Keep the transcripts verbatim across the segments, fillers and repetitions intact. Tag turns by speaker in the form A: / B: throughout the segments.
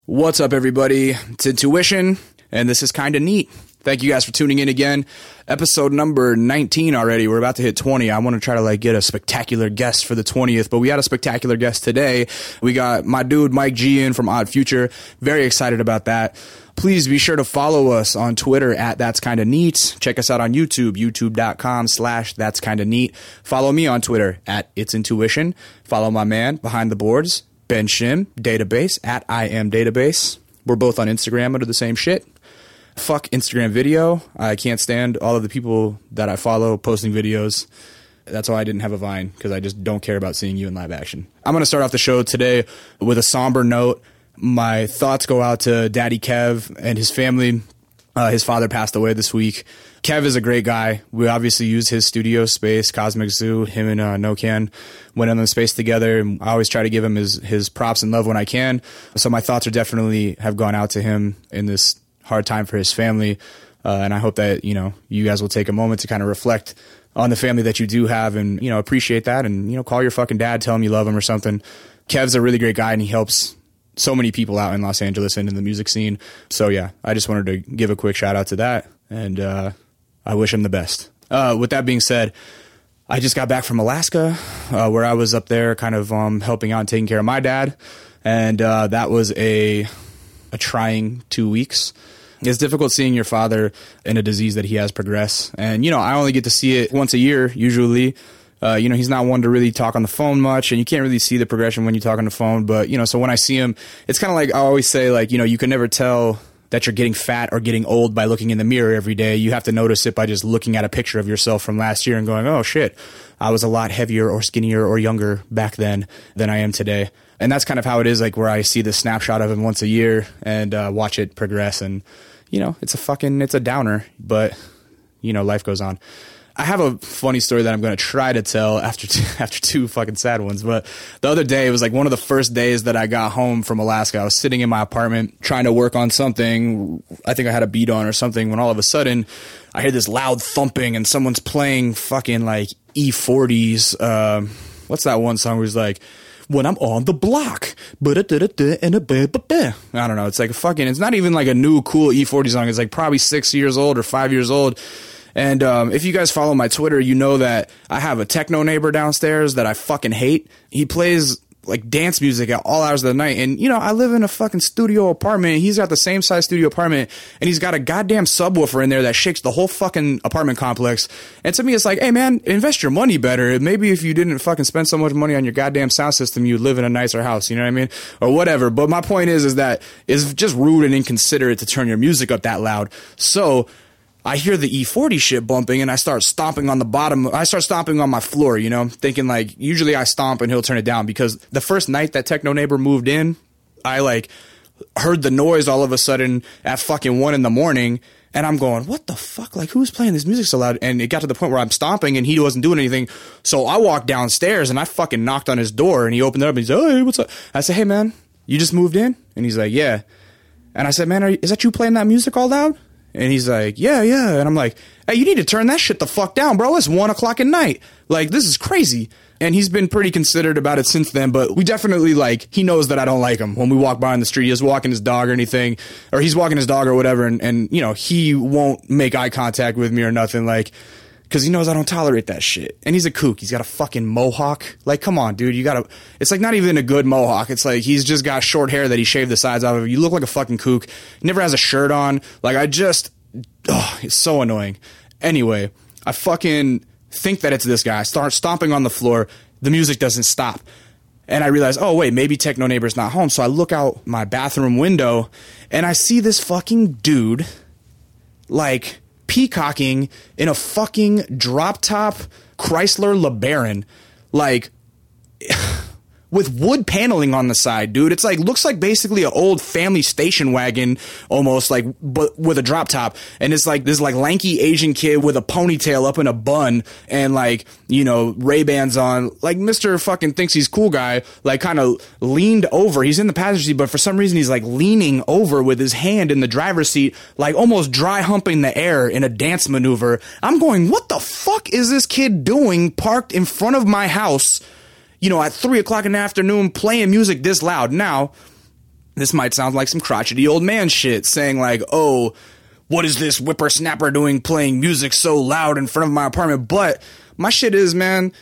A: What's up, everybody? It's Intuition, and this is Kinda Neat. Thank you guys for tuning in again. Episode number nineteen already. We're about to hit twenty. I want to try to like get a spectacular guest for the twentieth, but we had a spectacular guest today. We got my dude Mike G in from Odd Future. Very excited about that. Please be sure to follow us on Twitter at That's Kinda Neat. Check us out on YouTube, youtube.com slash That's Kinda Neat. Follow me on Twitter at It's Intuition. Follow my man behind the boards, Ben Shim, Database, at I Am Database. We're both on Instagram under the same shit. Fuck Instagram video. I can't stand all of the people that I follow posting videos. That's why I didn't have a Vine, because I just don't care about seeing you in live action. I'm going to start off the show today with a somber note. My thoughts go out to Daddy Kev and his family. Uh, his father passed away this week. Kev is a great guy. We obviously use his studio space, Cosmic Zoo. Him and uh, Nocan went in the space together. And I always try to give him his, his props and love when I can. So my thoughts are definitely have gone out to him in this hard time for his family. Uh, and I hope that, you know, you guys will take a moment to kind of reflect on the family that you do have and, you know, appreciate that. And, you know, call your fucking dad, tell him you love him or something. Kev's a really great guy, and he helps so many people out in Los Angeles and in the music scene. So yeah, I just wanted to give a quick shout out to that, and uh, I wish him the best. Uh, with that being said, I just got back from Alaska, uh, where I was up there kind of um, helping out and taking care of my dad, and uh, that was a a trying two weeks. It's difficult seeing your father in a disease that he has progress, and you know, I only get to see it once a year usually. Uh, you know, he's not one to really talk on the phone much, and you can't really see the progression when you talk on the phone. But, you know, so when I see him, it's kind of like I always say, like, you know, you can never tell that you're getting fat or getting old by looking in the mirror every day. You have to notice it by just looking at a picture of yourself from last year and going, oh, shit, I was a lot heavier or skinnier or younger back then than I am today. And that's kind of how it is, like, where I see the snapshot of him once a year and uh, watch it progress. And, you know, it's a fucking, it's a downer, but, you know, life goes on. I have a funny story that I'm going to try to tell after two, after two fucking sad ones. But the other day, it was like one of the first days that I got home from Alaska. I was sitting in my apartment trying to work on something. I think I had a beat on or something, when all of a sudden I hear this loud thumping and someone's playing fucking like E forties. Uh, what's that one song where it's like, when I'm on the block, I don't know. It's like a fucking, it's not even like a new cool E forty song. It's like probably six years old or five years old. And um, if you guys follow my Twitter, you know that I have a techno neighbor downstairs that I fucking hate. He plays like dance music at all hours of the night. And, you know, I live in a fucking studio apartment. He's got the same size studio apartment, and he's got a goddamn subwoofer in there that shakes the whole fucking apartment complex. And to me, it's like, hey, man, invest your money better. Maybe if you didn't fucking spend so much money on your goddamn sound system, you'd live in a nicer house. You know what I mean? Or whatever. But my point is, is that it's just rude and inconsiderate to turn your music up that loud. So I hear the E forty shit bumping, and I start stomping on the bottom. I start stomping on my floor, you know, thinking like, usually I stomp and he'll turn it down, because the first night that techno neighbor moved in, I like heard the noise all of a sudden at fucking one in the morning, and I'm going, what the fuck? Like, who's playing this music so loud? And it got to the point where I'm stomping and he wasn't doing anything. So I walked downstairs and I fucking knocked on his door, and he opened it up and he's like, hey, what's up? I said, hey man, you just moved in? And he's like, yeah. And I said, man, are you, is that you playing that music all loud? And he's like, yeah, yeah. And I'm like, hey, you need to turn that shit the fuck down, bro. It's one o'clock at night. Like, this is crazy. And he's been pretty considerate about it since then. But we definitely, like, he knows that I don't like him. When we walk by on the street, he's walking his dog or anything, or he's walking his dog or whatever. And, and you know, he won't make eye contact with me or nothing. Like, because he knows I don't tolerate that shit. And he's a kook. He's got a fucking mohawk. Like, come on, dude. You gotta... It's like not even a good mohawk. It's like he's just got short hair that he shaved the sides off of. You look like a fucking kook. He never has a shirt on. Like, I just... Oh, it's so annoying. Anyway, I fucking think that it's this guy. I start stomping on the floor. The music doesn't stop. And I realize, oh, wait, maybe techno neighbor's not home. So I look out my bathroom window, and I see this fucking dude, like... peacocking in a fucking drop-top Chrysler LeBaron, like, with wood paneling on the side, dude. It's like, looks like basically an old family station wagon, almost, like, but with a drop top. And it's like this, like, lanky Asian kid with a ponytail up in a bun and, like, you know, Ray-Bans on. Like, Mister fucking thinks he's cool guy, like, kind of leaned over. He's in the passenger seat, but for some reason he's, like, leaning over with his hand in the driver's seat, like, almost dry humping the air in a dance maneuver. I'm going, what the fuck is this kid doing parked in front of my house, you know, at three o'clock in the afternoon, playing music this loud? Now, this might sound like some crotchety old man shit, saying like, oh, what is this whippersnapper doing playing music so loud in front of my apartment? But my shit is, man,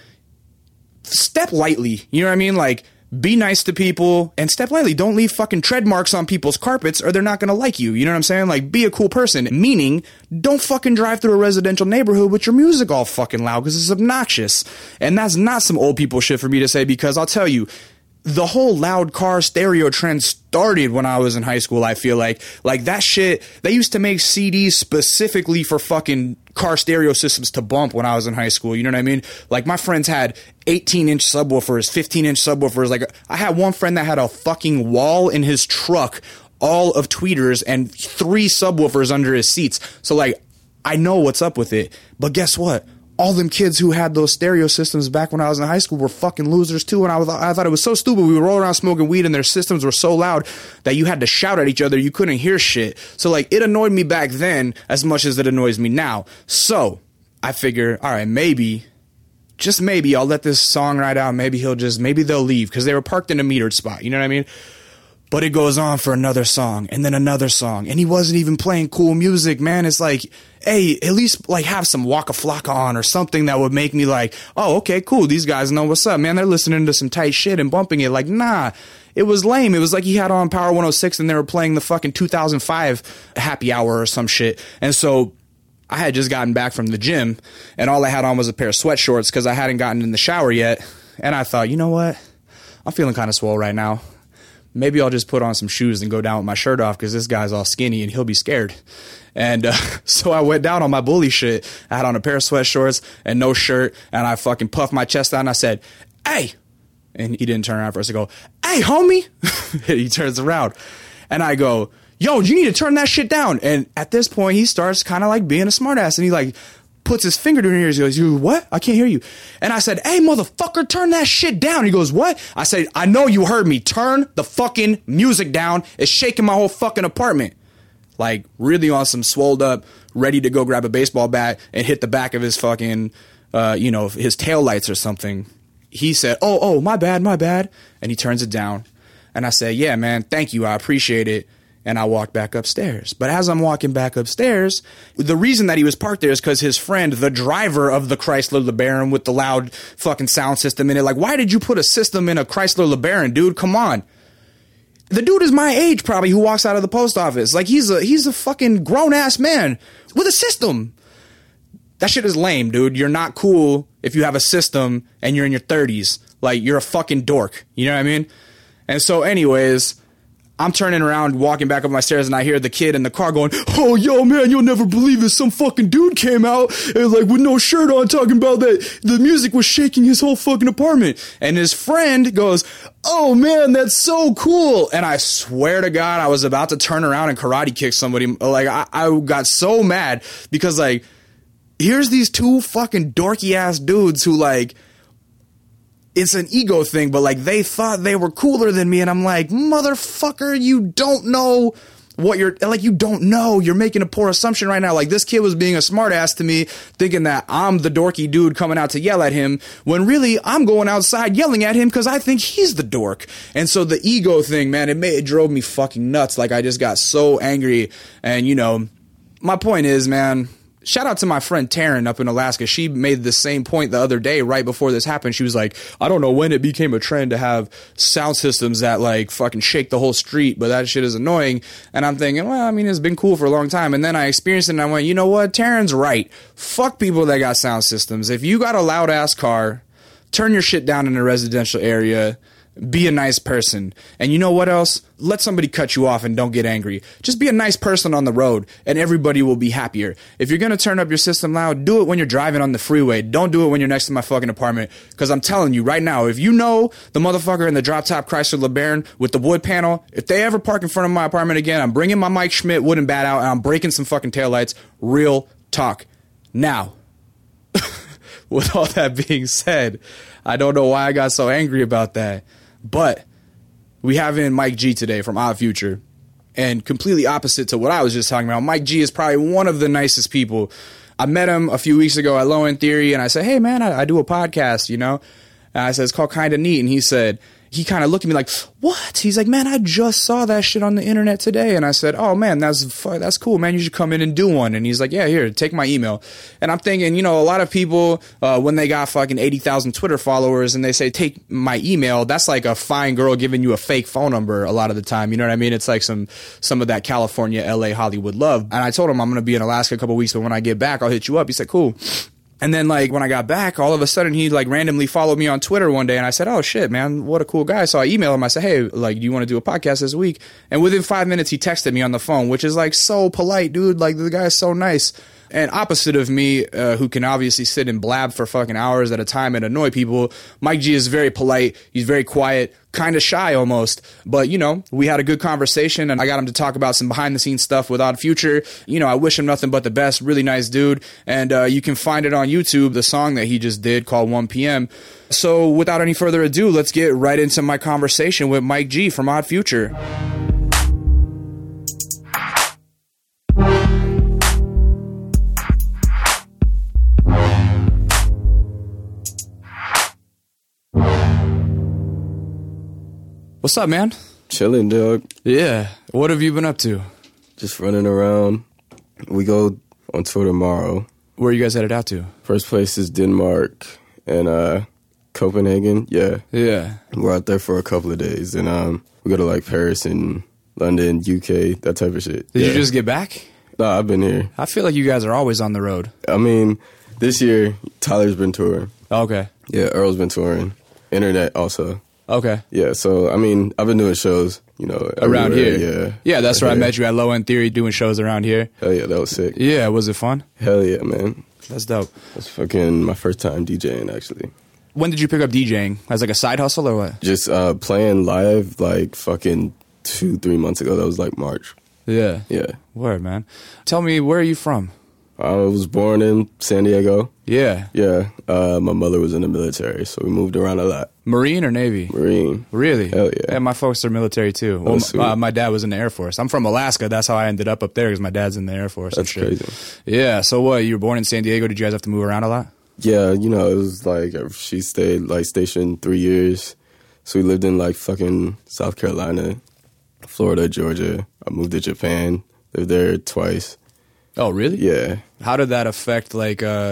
A: step lightly. You know what I mean? Like, be nice to people and step lightly. Don't leave fucking tread marks on people's carpets or they're not going to like you. You know what I'm saying? Like, be a cool person. Meaning, don't fucking drive through a residential neighborhood with your music all fucking loud because it's obnoxious. And that's not some old people shit for me to say, because I'll tell you, the whole loud car stereo trend started when I was in high school, I feel like. Like, that shit, they used to make C Ds specifically for fucking car stereo systems to bump when I was in high school. You know what I mean? Like, my friends had eighteen-inch subwoofers, fifteen-inch subwoofers. Like, I had one friend that had a fucking wall in his truck, all of tweeters, and three subwoofers under his seats. So, like, I know what's up with it. But guess what? All them kids who had those stereo systems back when I was in high school were fucking losers too. And I was, I thought it was so stupid. We would roll around smoking weed and their systems were so loud that you had to shout at each other. You couldn't hear shit. So like, it annoyed me back then as much as it annoys me now. So I figure, all right, maybe, just maybe I'll let this song ride out. Maybe he'll just, maybe they'll leave because they were parked in a metered spot. You know what I mean? But it goes on for another song and then another song. And he wasn't even playing cool music, man. It's like, hey, at least like have some Waka Flocka on or something that would make me like, oh, okay, cool. These guys know what's up, man. They're listening to some tight shit and bumping it. Like, nah, it was lame. It was like he had on Power one oh six and they were playing the fucking two thousand five Happy Hour or some shit. And so I had just gotten back from the gym and all I had on was a pair of sweatshorts because I hadn't gotten in the shower yet. And I thought, you know what? I'm feeling kind of swole right now. Maybe I'll just put on some shoes and go down with my shirt off because this guy's all skinny and he'll be scared. And uh, so I went down on my bully shit. I had on a pair of sweatshorts and no shirt, and I fucking puffed my chest out and I said, hey. And he didn't turn around for us to go, hey, homie. He turns around and I go, yo, you need to turn that shit down. And at this point, he starts kind of like being a smartass and he like puts his finger to his ears. He goes, you what? I can't hear you. And I said, hey, motherfucker, turn that shit down. He goes, what? I said, I know you heard me. Turn the fucking music down. It's shaking my whole fucking apartment. Like, really on some swolled up, ready to go grab a baseball bat and hit the back of his fucking, uh, you know, his taillights or something. He said, oh, oh, my bad, my bad. And he turns it down. And I said, yeah, man, thank you. I appreciate it. And I walked back upstairs. But as I'm walking back upstairs, the reason that he was parked there is because his friend, the driver of the Chrysler LeBaron with the loud fucking sound system in it, like, why did you put a system in a Chrysler LeBaron, dude? Come on. The dude is my age probably who walks out of the post office. Like, he's a he's a fucking grown-ass man with a system. That shit is lame, dude. You're not cool if you have a system and you're in your thirties. Like, you're a fucking dork. You know what I mean? And so anyways, I'm turning around, walking back up my stairs, and I hear the kid in the car going, oh, yo, man, you'll never believe it. Some fucking dude came out and, like, with no shirt on, talking about that the music was shaking his whole fucking apartment. And his friend goes, oh, man, that's so cool. And I swear to God, I was about to turn around and karate kick somebody. Like, I, I got so mad because, like, here's these two fucking dorky-ass dudes who, like, it's an ego thing, but like they thought they were cooler than me. And I'm like, motherfucker, you don't know what you're like. You don't know. You're making a poor assumption right now. Like, this kid was being a smart ass to me, thinking that I'm the dorky dude coming out to yell at him, when really I'm going outside yelling at him because I think he's the dork. And so the ego thing, man, it made, it drove me fucking nuts. Like, I just got so angry. And, you know, my point is, man, shout out to my friend Taryn up in Alaska. She made the same point the other day right before this happened. She was like, I don't know when it became a trend to have sound systems that like fucking shake the whole street, but that shit is annoying. And I'm thinking, well, I mean, it's been cool for a long time. And then I experienced it and I went, you know what? Taryn's right. Fuck people that got sound systems. If you got a loud ass car, turn your shit down in a residential area. Be a nice person. And you know what else? Let somebody cut you off and don't get angry. Just be a nice person on the road and everybody will be happier. If you're going to turn up your system loud, do it when you're driving on the freeway. Don't do it when you're next to my fucking apartment. Because I'm telling you right now, if you know the motherfucker in the drop top Chrysler LeBaron with the wood panel, if they ever park in front of my apartment again, I'm bringing my Mike Schmidt wooden bat out and I'm breaking some fucking taillights. Real talk. Now, with all that being said, I don't know why I got so angry about that. But we have in Mike G today from Odd Future, and completely opposite to what I was just talking about. Mike G is probably one of the nicest people. I met him a few weeks ago at Low End Theory, and I said, hey, man, I, I do a podcast, you know. And I said, it's called Kinda Neat. And he said, he kind of looked at me like, what? He's like, man, I just saw that shit on the internet today. And I said, oh man, that's fu- that's cool, man. You should come in and do one. And he's like, yeah, here, take my email. And I'm thinking, you know, a lot of people, uh, when they got fucking eighty thousand Twitter followers and they say, take my email, that's like a fine girl giving you a fake phone number a lot of the time. You know what I mean? It's like some, some of that California, L A, Hollywood love. And I told him I'm going to be in Alaska a couple weeks, but when I get back, I'll hit you up. He said, cool. And then, like, when I got back, all of a sudden, he, like, randomly followed me on Twitter one day, and I said, oh, shit, man, what a cool guy. So I emailed him. I said, hey, like, do you want to do a podcast this week? And within five minutes, he texted me on the phone, which is, like, so polite, dude. Like, the guy's so nice. And opposite of me, uh, who can obviously sit and blab for fucking hours at a time and annoy people, Mike G is very polite. He's very quiet, kind of shy almost. But, you know, we had a good conversation, and I got him to talk about some behind-the-scenes stuff with Odd Future. You know, I wish him nothing but the best. Really nice dude. And uh, you can find it on YouTube, the song that he just did called one P M. So without any further ado, let's get right into my conversation with Mike G from Odd Future. What's up, man?
B: Chilling, dog.
A: Yeah. What have you been up to?
B: Just running around. We go on tour tomorrow.
A: Where are you guys headed out to?
B: First place is Denmark and uh, Copenhagen. Yeah.
A: Yeah.
B: We're out there for a couple of days. And um, we go to like Paris and London, U K, that type of shit.
A: Did
B: yeah.
A: you just get back?
B: Nah, I've been here.
A: I feel like you guys are always on the road.
B: I mean, this year, Tyler's been touring.
A: Okay.
B: Yeah, Earl's been touring. Internet also.
A: Okay.
B: Yeah, so, I mean, I've been doing shows, you know,
A: around here.
B: Yeah.
A: Yeah, that's
B: right
A: where
B: here.
A: I met you at Low End Theory doing shows around here.
B: Hell yeah, that was sick.
A: Yeah, was it fun?
B: Hell yeah, man.
A: That's dope.
B: That's fucking my first time DJing, actually.
A: When did you pick up DJing? As like a side hustle or what?
B: Just uh, playing live like fucking two, three months ago. That was like March.
A: Yeah.
B: Yeah.
A: Word, man. Tell me, where are you from?
B: I was born in San Diego.
A: Yeah.
B: Yeah. Uh, my mother was in the military, so we moved around a lot.
A: Marine or Navy?
B: Marine.
A: Really?
B: Hell yeah.
A: Yeah, my folks are military too.
B: Oh,
A: Well,
B: sweet.
A: uh, my dad was in the Air Force. I'm from Alaska. That's how I ended up up there because my dad's in the Air Force.
B: That's
A: and shit.
B: crazy.
A: Yeah. So what? You were born in San Diego. Did you guys have to move around a lot?
B: Yeah, you know, it was like she stayed like stationed three years. So we lived in like fucking South Carolina, Florida, Georgia. I moved to Japan, lived there twice.
A: Oh, really?
B: Yeah.
A: How did that affect, like, uh,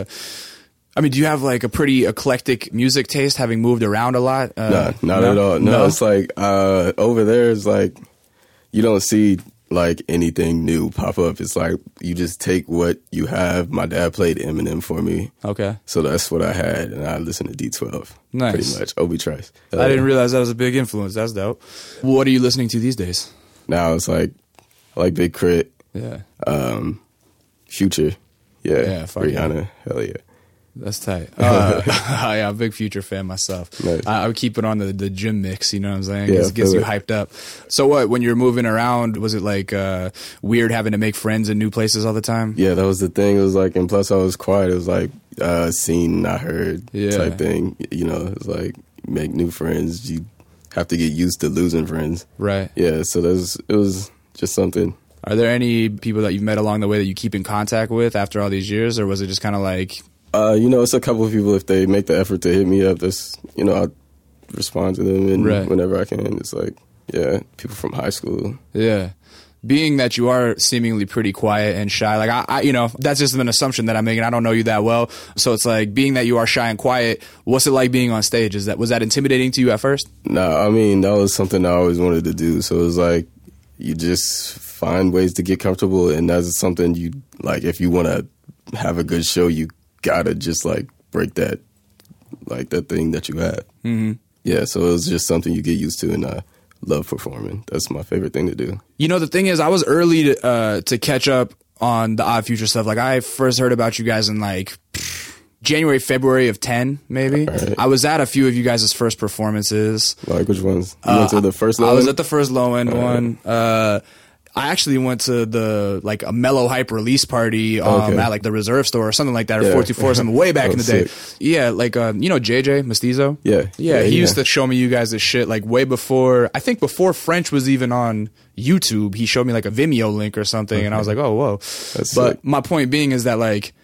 A: I mean, do you have, like, a pretty eclectic music taste, having moved around a lot? Uh,
B: Nah, not
A: no?
B: at all. No,
A: No?
B: it's like uh, over there, it's like you don't see like anything new pop up. It's like you just take what you have. My dad played Eminem for me,
A: Okay.
B: so that's what I had, and I listened to D twelve.
A: Nice.
B: Pretty much. Obi Trice. Uh,
A: I didn't realize that was a big influence. That's dope. What are you listening to these days?
B: Now it's like I like Big Crit,
A: Yeah.
B: um, Future, yeah,
A: Yeah, fuck
B: Rihanna, hell yeah.
A: That's tight. Uh, yeah, I'm a big Future fan myself.
B: Nice.
A: I, I would keep it on the, the gym mix, you know what I'm saying?
B: Yeah,
A: It gets
B: feel
A: you
B: it.
A: hyped up. So what, when you're moving around, was it like uh, weird having to make friends in new places all the time?
B: Yeah, that was the thing. It was like, and plus I was quiet. It was like uh, seen, not heard
A: Yeah.
B: type thing. You know, it's like make new friends. You have to get used to losing friends.
A: Right.
B: Yeah, so there's it was just something.
A: Are there any people that you've met along the way that you keep in contact with after all these years, or was it just kind of like...
B: Uh, you know, it's a couple of people. If they make the effort to hit me up, that's you know, I respond to them and
A: Right.
B: whenever I can. It's like, yeah, people from high school.
A: Yeah. Being that you are seemingly pretty quiet and shy, like I, I, you know, that's just an assumption that I'm making. I don't know you that well, so it's like being that you are shy and quiet. What's it like being on stage? Is that was that intimidating to you at first?
B: No, I mean that was something I always wanted to do. So it was like you just find ways to get comfortable, and that's something you like. If you want to have a good show, you gotta just like break that, like that thing that you have. Mm-hmm. Yeah, so it was just something you get used to, and I love performing. That's my favorite thing to do.
A: You know, the thing is, I was early to, uh, to catch up on the Odd Future stuff. Like, I first heard about you guys in like pff, January, February of ten, maybe.
B: Right.
A: I was at a few of you guys' first performances.
B: Like which ones? You
A: Uh,
B: went to the first
A: I
B: one?
A: was at the first low end one. Uh, I actually went to the like a Mellow Hype release party um,
B: Okay.
A: at like the Reserve Store or something like that, or
B: Yeah.
A: four two four, something way back
B: Oh,
A: in the day.
B: sick.
A: Yeah, like um, you know J J Mestizo.
B: Yeah.
A: yeah,
B: Yeah,
A: he
B: yeah.
A: used to show me you guys this shit like way before. I think before French was even on YouTube. He showed me like a Vimeo link or something, and I was like, oh whoa.
B: That's
A: but
B: sick.
A: my point being is that like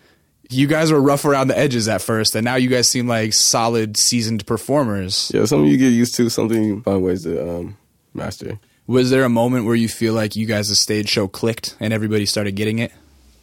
A: You guys were rough around the edges at first, and now you guys seem like solid, seasoned performers.
B: Yeah, something you get used to, something you find ways to um, master.
A: Was there a moment where you feel like you guys' stage show clicked and everybody started getting it?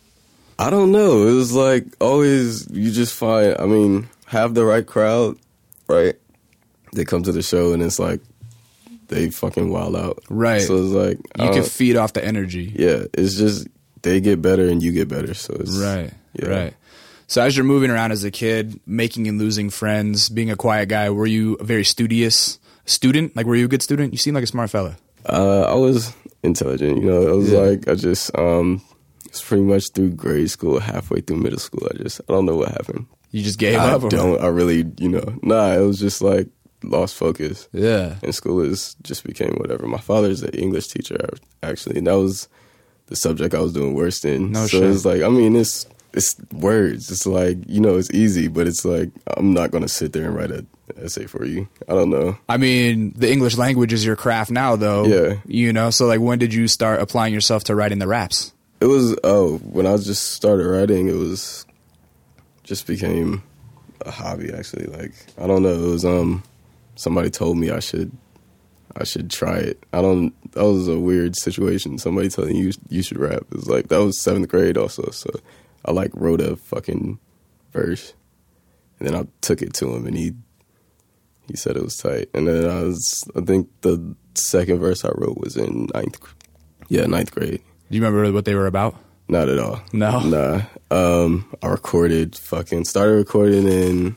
B: I don't know. It was like always, you just find, I mean, have the right crowd, right? They come to the show and it's like, they fucking wild out.
A: Right.
B: So it's like,
A: you can feed off the energy.
B: Yeah, it's just, they get better and you get better. So it's.
A: Right,
B: yeah.
A: right. So as you're moving around as a kid, making and losing friends, being a quiet guy, were you a very studious student? Like, were you a good student? You seem like a smart fella.
B: Uh, I was intelligent, you know. It was
A: Yeah.
B: like, I just, um, it's pretty much through grade school, halfway through middle school. I just, I don't know what happened.
A: You just gave
B: I
A: up? or-
B: don't, I really, you know, nah, it was just like, lost focus.
A: Yeah.
B: And school is just became whatever. My father's an English teacher, actually, and that was the subject I was doing worst in.
A: No
B: so
A: shit.
B: it's like, I mean, it's it's words. It's like, you know, it's easy, but it's like, I'm not going to sit there and write an essay for you. I don't know.
A: I mean, the English language is your craft now, though.
B: Yeah.
A: You know, so like, when did you start applying yourself to writing the raps?
B: It was, oh, when I just started writing, it was, just became a hobby, actually. Like, I don't know. It was, um, somebody told me I should, I should try it. I don't, that was a weird situation. Somebody telling you you should rap. It was like, that was seventh grade also, so I like wrote a fucking verse, and then I took it to him, and he he said it was tight. And then I was, I think the second verse I wrote was in ninth, yeah, ninth grade.
A: Do you remember what they were about?
B: Not at all.
A: No?
B: Nah. Um, I recorded, fucking started recording in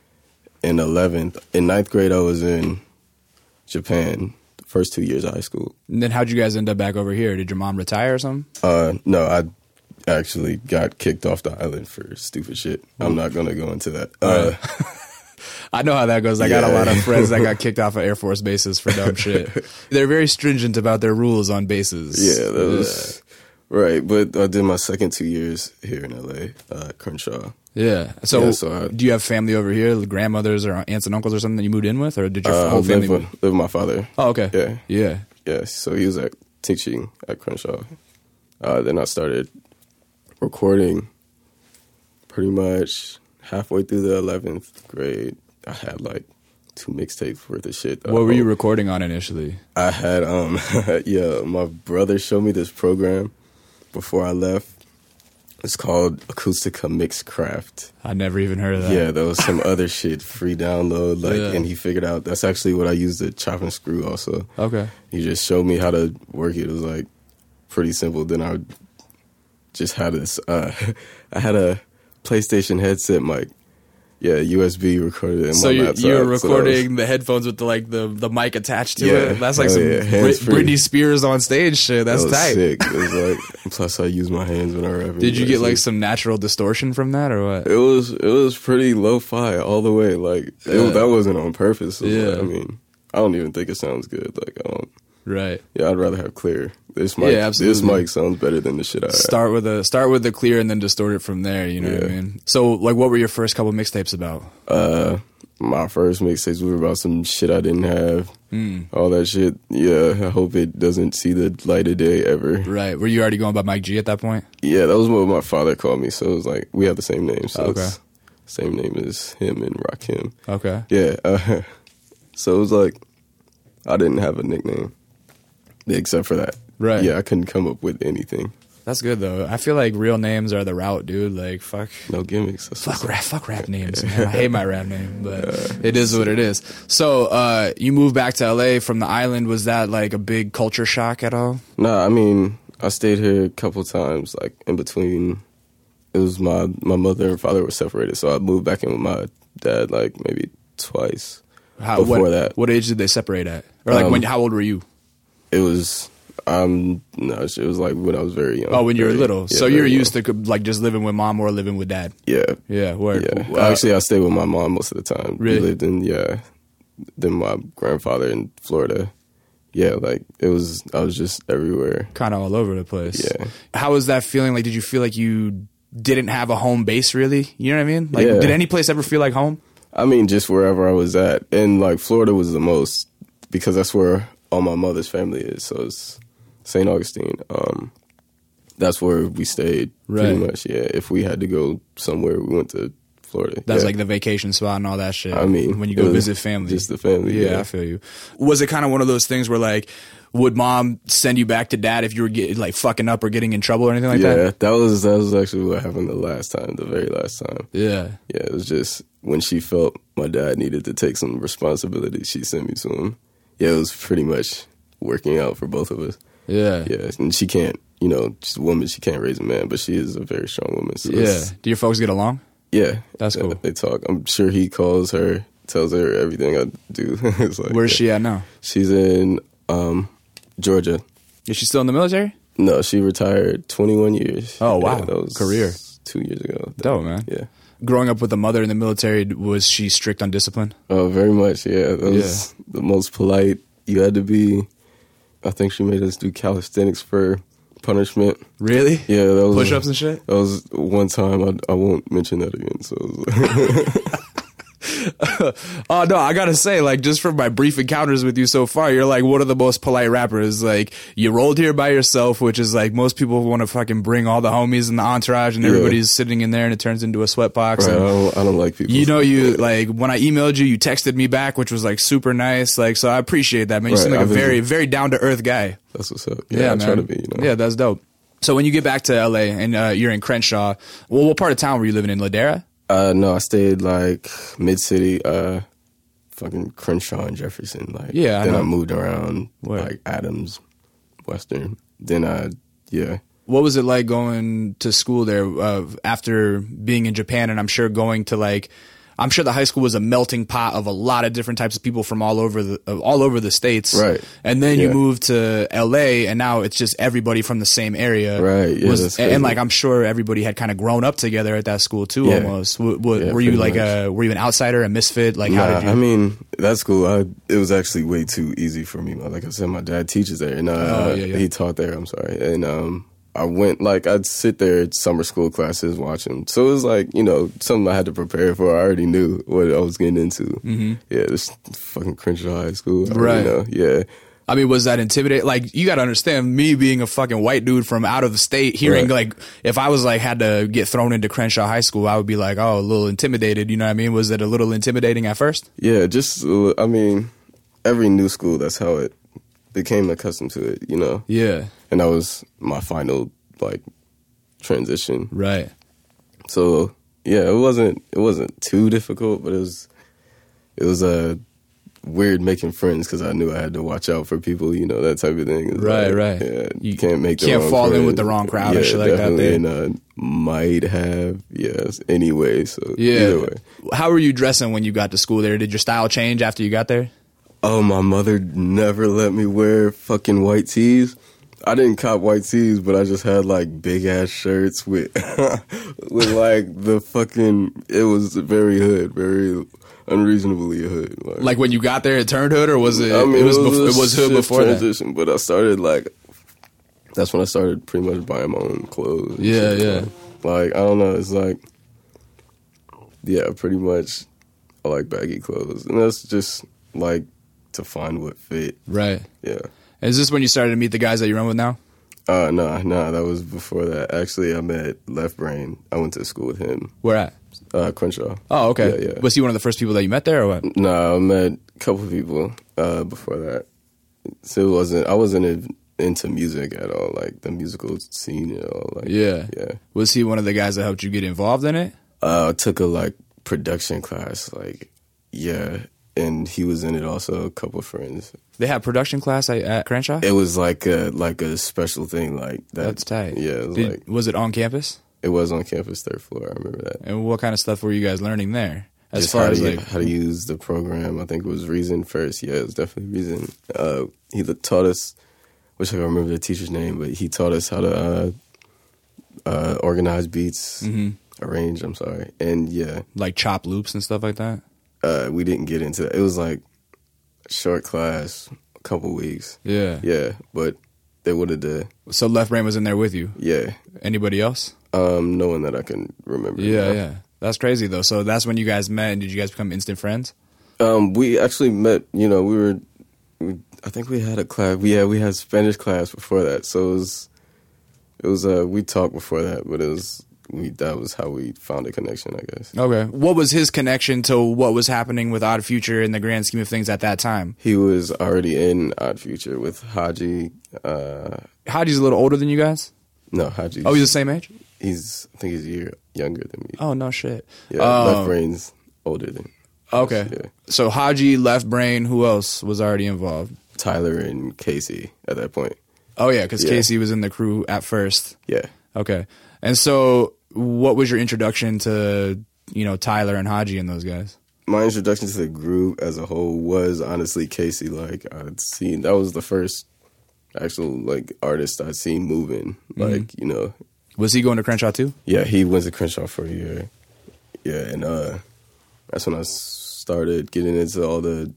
B: in eleventh. In ninth grade, I was in Japan. The first two years of high school.
A: And then how'd you guys end up back over here? Did your mom retire or something?
B: Uh, no, I actually got kicked off the island for stupid shit. I'm not gonna go into that. Uh,
A: I know how that goes. I got a
B: Yeah.
A: lot of friends that got kicked off of Air Force bases for dumb shit. They're very stringent about their rules on bases.
B: yeah, that was right. But I did my second two years here in L A, uh, Crenshaw.
A: Yeah. So,
B: Yeah, so I-
A: do you have family over here, grandmothers or aunts and uncles or something that you moved in with, or did your
B: Uh, I
A: whole
B: live
A: family
B: with,
A: move?
B: live with my father.
A: Oh, okay.
B: Yeah.
A: Yeah.
B: Yeah, so he was at teaching at Crenshaw. Uh, then I started recording pretty much halfway through the eleventh grade. I had like two mixtapes worth of shit.
A: What were you recording on initially?
B: I had, um, yeah, my brother showed me this program before I left. It's called Acoustica Mixcraft.
A: I never even heard of that.
B: Yeah, there was some other shit, free download, like,
A: Yeah.
B: and he figured out that's actually what I used to chop and screw also.
A: Okay.
B: He just showed me how to work it. It was like pretty simple. Then I just had this, uh, I had a PlayStation headset mic. Yeah, U S B recorded in
A: So
B: my
A: you,
B: laptop.
A: you're
B: So that was-
A: recording the headphones with the like the, the mic attached to
B: Yeah.
A: it. That's like
B: Oh,
A: some
B: yeah.
A: Brit-
B: Hands-free.
A: Britney Spears on stage shit. That's
B: that was
A: tight.
B: sick. It was like, plus I use my hands when I rap.
A: Did you
B: anyway,
A: get
B: so-
A: like some natural distortion from that or what?
B: It was it was pretty lo-fi all the way. Like it,
A: Yeah.
B: that wasn't on purpose. It was
A: Yeah.
B: like, I mean, I don't even think it sounds good. Like I don't.
A: Right.
B: Yeah, I'd rather have clear. This mic,
A: Yeah,
B: this
A: absolutely.
B: mic sounds better than the shit I.
A: Start with a start with the clear and then distort it from there. You know what I
B: Yeah.
A: mean? So like, what were your first couple mixtapes about?
B: Uh, my first mixtapes were about some shit I didn't have.
A: Mm.
B: All that shit. Yeah, I hope it doesn't see the light of day ever.
A: Right. Were you already going by Mike G at that point?
B: Yeah, that was what my father called me. So it was like we have the same name. So
A: Okay.
B: it's same name as him and Rakim.
A: Okay.
B: Yeah. Uh, so it was like I didn't have a nickname except for that.
A: Right.
B: Yeah, I couldn't come up with anything.
A: That's good though. I feel like real names are the route, dude. Like fuck.
B: No gimmicks. That's
A: Fuck
B: what's up.
A: rap, fuck rap names, man. I hate my rap name, but it is what it is. So, uh, you moved back to L A from the island. Was that like a big culture shock at all?
B: Nah, I mean, I stayed here a couple times, like in between. It was my my mother and father were separated, so I moved back in with my dad like maybe twice.
A: How,
B: Before
A: what,
B: that.
A: what age did they separate at? Or like
B: Um,
A: when? How old were you?
B: It was um no, it was like when I was very young.
A: Oh, when you were
B: Very-
A: little.
B: yeah,
A: So you're
B: very
A: used
B: young.
A: to like just living with mom or living with dad.
B: Yeah,
A: Yeah. Word.
B: yeah.
A: Uh,
B: Actually, I stayed with my mom most of the time.
A: Really?
B: We lived in yeah. Then my grandfather in Florida. Yeah, like it was. I was just everywhere.
A: kind of all over the place.
B: Yeah.
A: How was that feeling? Like, did you feel like you didn't have a home base? Really? You know what I mean? Like,
B: Yeah.
A: did any place ever feel like home?
B: I mean, just wherever I was at, and like Florida was the most because that's where all my mother's family is. So it's Saint Augustine. Um, that's where we stayed.
A: Right.
B: Pretty much, yeah. If we had to go somewhere, we went to Florida.
A: That's
B: yeah.
A: like the vacation spot and all that shit.
B: I mean,
A: when you go visit family.
B: Just the family.
A: Yeah,
B: yeah,
A: I feel you. Was it kind of one of those things where like, would mom send you back to dad if you were getting like fucking up or getting in trouble or anything like
B: yeah,
A: that?
B: Yeah, that was that was actually what happened the last time, the very last time.
A: Yeah.
B: Yeah, it was just when she felt my dad needed to take some responsibility, she sent me to him. Yeah, it was pretty much working out for both of us.
A: Yeah.
B: Yeah, and she can't, you know, she's a woman, she can't raise a man, but she is a very strong woman. So
A: yeah. Do your folks get along?
B: Yeah.
A: That's cool.
B: Yeah, they talk. I'm sure he calls her, tells her everything I do. It's like,
A: Where's
B: yeah.
A: she at now?
B: She's in um, Georgia.
A: Is she still in the military?
B: No, she retired twenty-one years.
A: Oh, wow.
B: Yeah, that was
A: career.
B: Two years ago.
A: Dope, man.
B: Yeah.
A: Growing up with a mother in the military, was she strict on discipline?
B: Oh, very much, yeah. That was yeah. the most polite you had to be. I think she made us do calisthenics for punishment.
A: Really?
B: Yeah, that was
A: push-ups and shit.
B: That was one time. I, I won't mention that again. So,
A: oh no, I gotta say, like, just from my brief encounters with you so far, you're like one of the most polite rappers. Like, you rolled here by yourself, which is like most people want to fucking bring all the homies and the entourage, and yeah. everybody's sitting in there, and it turns into a sweatbox.
B: Right,
A: and,
B: I, don't, I don't like people.
A: You know, you like when I emailed you, you texted me back, which was like super nice. Like, so I appreciate that, man. You
B: right,
A: seem like
B: I've
A: a very,
B: been,
A: very down to earth guy.
B: That's what's up. Yeah,
A: yeah
B: I
A: man.
B: try to be. You know?
A: Yeah, that's dope. So when you get back to L A and uh, you're in Crenshaw, well, what part of town were you living in? Ladera?
B: Uh, no, I stayed like mid city, uh, fucking Crenshaw and Jefferson. Like,
A: yeah, I
B: then
A: know.
B: I moved around
A: Where?
B: like Adams, Western. Then I, yeah.
A: What was it like going to school there uh, after being in Japan? And I'm sure going to like, I'm sure the high school was a melting pot of a lot of different types of people from all over the uh, all over the states.
B: Right.
A: And then
B: yeah.
A: you move to L A, and now it's just everybody from the same area.
B: Right. Yeah.
A: Was,
B: that's
A: and,
B: crazy.
A: and like I'm sure everybody had kind of grown up together at that school too.
B: Yeah.
A: Almost. W- w-
B: yeah,
A: were you like
B: much.
A: a were you an outsider, a misfit? Like
B: nah,
A: how did you?
B: I mean, that school, I, it was actually way too easy for me. Like I said, my dad teaches there, and uh,
A: oh, yeah, yeah.
B: he taught there. I'm sorry, and um. I went, like, I'd sit there at summer school classes, watch them. So it was like, you know, something I had to prepare for. I already knew what I was getting into.
A: Mm-hmm.
B: Yeah, this fucking Crenshaw High School. I
A: right.
B: Know. Yeah.
A: I mean, was that intimidating? Like, you got to understand, me being a fucking white dude from out of the state, hearing,
B: right.
A: like, if I was, like, had to get thrown into Crenshaw High School, I would be like, oh, a little intimidated. You know what I mean? Was it a little intimidating at first?
B: Yeah, just, uh, I mean, every new school, that's how it became accustomed to it, you know?
A: Yeah.
B: And that was my final, like, transition.
A: Right.
B: So yeah, it wasn't it wasn't too difficult, but it was it was a uh, weird making friends because I knew I had to watch out for people, you know, that type of thing. It's
A: right,
B: like,
A: right.
B: Yeah,
A: you,
B: you can't make the
A: can't
B: wrong
A: fall
B: friends.
A: in with the wrong crowd
B: yeah,
A: and shit like that. There.
B: And uh, might have yes anyway. So
A: yeah.
B: Either way.
A: How were you dressing when you got to school there? Did your style change after you got there?
B: Oh, my mother never let me wear fucking white tees. I didn't cop white tees, but I just had like big ass shirts with with like the fucking. It was very hood, very unreasonably hood. Like,
A: Like when you got there, it turned hood, or was it?
B: I mean,
A: it was.
B: it was,
A: before,
B: a
A: it was hood
B: shift
A: before
B: transition, but I started like. That's when I started pretty much buying my own clothes. and
A: Yeah,
B: shit.
A: yeah.
B: Like I don't know, it's like. Yeah, pretty much. I like baggy clothes, and that's just like to find what fit.
A: that. Right.
B: Yeah.
A: Is this when you started to meet the guys that you run with now?
B: Uh, no, no, that was before that. Actually, I met Left Brain. I went to school with him.
A: Where at?
B: Uh, Crenshaw.
A: Oh, okay.
B: Yeah, yeah.
A: Was he one of the first people that you met there, or what?
B: No, I met a couple people uh, before that. So it wasn't. I wasn't in, into music at all, like the musical scene at all. Like,
A: Yeah.
B: yeah.
A: Was he one of the guys that helped you get involved in it?
B: Uh, I took a like production class, like yeah, and he was in it also. A couple of friends.
A: They had production class at, at Crenshaw?
B: It was like a like a special thing, like that.
A: That's tight.
B: Yeah, it was
A: Did,
B: like
A: was it on campus?
B: it was on campus, third floor. I remember that.
A: And what kind of stuff were you guys learning there? As
B: Just
A: far
B: how
A: as
B: to,
A: like,
B: how to use the program. I think it was Reason first. Yeah, it was definitely Reason. Uh, he taught us. Wish I could remember the teacher's name, but he taught us how to uh, uh, organize beats,
A: mm-hmm.
B: arrange. I'm sorry, and yeah,
A: like chop loops and stuff like that.
B: uh, we didn't get into that. It was like a short class, a couple weeks.
A: Yeah.
B: Yeah, but they wanted to.
A: So Left Brain was in there with you.
B: Yeah,
A: Anybody else?
B: um, no one that I can remember.
A: Yeah,
B: now.
A: yeah. That's crazy though. So that's when you guys met, and did you guys become instant friends?
B: Um, we actually met. You know, we were. We, I think we had a class. We yeah, we had Spanish class before that. So it was It was uh we talked before that, but it was we that was how we found a connection, I guess.
A: Okay. What was his connection to what was happening with Odd Future in the grand scheme of things at that time?
B: He was already in Odd Future with Haji. Uh,
A: Haji's a little older than you guys?
B: no, Haji.
A: Oh, he's the same age?
B: He's I think he's a year younger than me.
A: Oh, no shit.
B: Yeah,
A: Um,
B: Left Brain's older than.
A: Okay.
B: Yeah.
A: So Haji, Left Brain, who else was already involved?
B: Tyler and Casey at that point.
A: Oh, yeah, because
B: Yeah.
A: Casey was in the crew at first.
B: Yeah.
A: Okay. And so what was your introduction to, you know, Tyler and Haji and those guys?
B: My introduction to the group as a whole was honestly Casey. Like I'd seen that was the first actual like artist I'd seen moving. Like, mm-hmm. you know.
A: Was he going to Crenshaw too?
B: Yeah, he went to Crenshaw for a year. Yeah, and uh, that's when I started getting into all the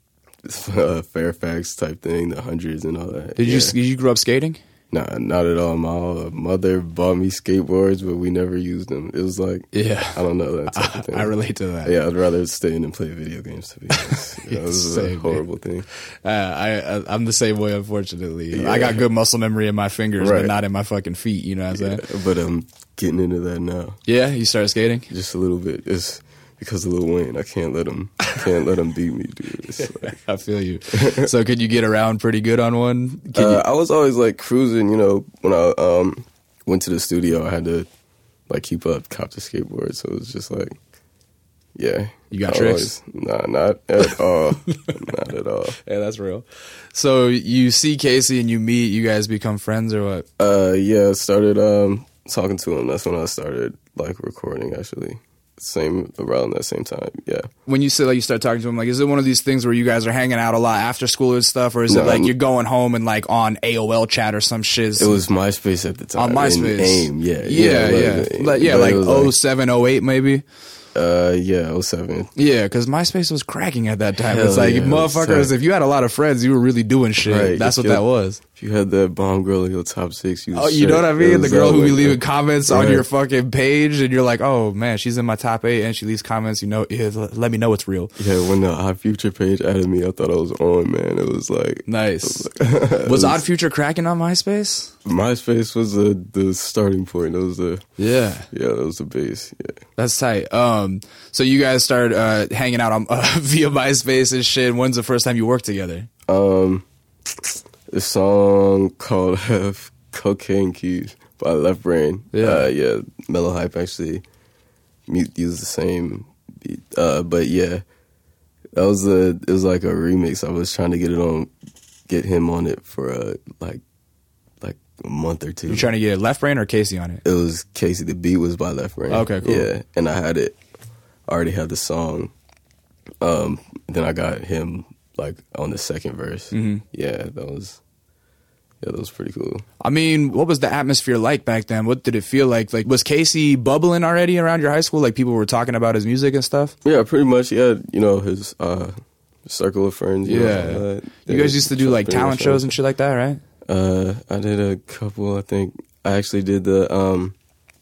B: uh, Fairfax type thing, the hundreds and all that.
A: Did
B: yeah.
A: you did you grow up skating?
B: Nah, not at all. My mother bought me skateboards, but we never used them. It was like,
A: yeah,
B: I don't know that type of thing.
A: I relate to that.
B: Yeah, I'd rather stay in and play video games. To be honest, you know, this is a horrible thing.
A: Uh, I, I I'm the same way, unfortunately.
B: Yeah.
A: I got good muscle memory in my fingers,
B: right.
A: but not in my fucking feet. You know what I'm
B: yeah,
A: saying?
B: But I'm getting into that now.
A: Yeah, you started skating
B: just a little bit. It's because of Lil Wayne. I can't let him. Can't let him beat me, dude. It's like,
A: I feel you. So could you get around pretty good on one? Can
B: uh,
A: you-
B: I was always like cruising. You know, when I um went to the studio, I had to like keep up, cop the skateboard. So it was just like, yeah.
A: You got
B: I
A: tricks?
B: Always, nah, not at all. Not at all.
A: Yeah, that's real. So you see Casey and you meet. You guys become friends or what?
B: Uh, yeah. Started um talking to him. That's when I started like recording. Actually, same around that same time. Yeah.
A: When you say like you start talking to him, like is it one of these things where you guys are hanging out a lot after school and stuff, or is
B: No,
A: it like
B: I'm-
A: you're going home and like on A O L chat or some shit?
B: It was MySpace at the time.
A: on MySpace.
B: In AIM, yeah,
A: yeah,
B: yeah,
A: yeah,
B: like,
A: like, yeah,
B: but
A: like
B: it was
A: oh seven, oh eight maybe.
B: Uh, yeah, oh seven.
A: Yeah, because MySpace was cracking at that time.
B: Hell
A: it's like
B: yeah, it was
A: motherfuckers.
B: tight.
A: If you had a lot of friends, you were really doing shit.
B: Right,
A: That's
B: if
A: what
B: you-
A: that was.
B: If you had that bomb girl in your top six, you
A: Oh, you know what I mean? The girl who be leaving comments on
B: Right.
A: your fucking page, and you're like, oh man, she's in my top eight, and she leaves comments. You know, yeah, let me know it's real.
B: Yeah, when the Odd Future page added me, I thought I was on, man. It was like
A: Nice.
B: it was,
A: Was Odd Future cracking on MySpace?
B: MySpace was the the starting point. That was the
A: Yeah,
B: yeah, that was the base. Yeah.
A: that's tight. Um, so you guys started uh, hanging out on uh, via MySpace and shit. When's the first time you worked together?
B: Um, this song called "Cocaine Keys" by Left Brain.
A: Yeah.
B: uh, yeah. Mellow Hype actually mu- used the same beat. Uh, but yeah, that was a it was like a remix. I was trying to get it on, get him on it for uh, like like a month or two.
A: You trying to get Left Brain or Casey on it?
B: It was Casey. The beat was by Left Brain.
A: Okay, cool.
B: Yeah, and I had it. I already had the song. Um, then I got him like on the second verse.
A: Mm-hmm.
B: Yeah, that was yeah, that was pretty cool.
A: I mean, what was the atmosphere like back then? What did it feel like? Like, was Casey bubbling already around your high school? Like, people were talking about his music and stuff?
B: Yeah, pretty much. He had, you know, his uh, circle of friends. You
A: Yeah.
B: know, uh,
A: You guys used to do, like, talent shows and shit like that, right?
B: Uh, I did a couple. I think I actually did the um,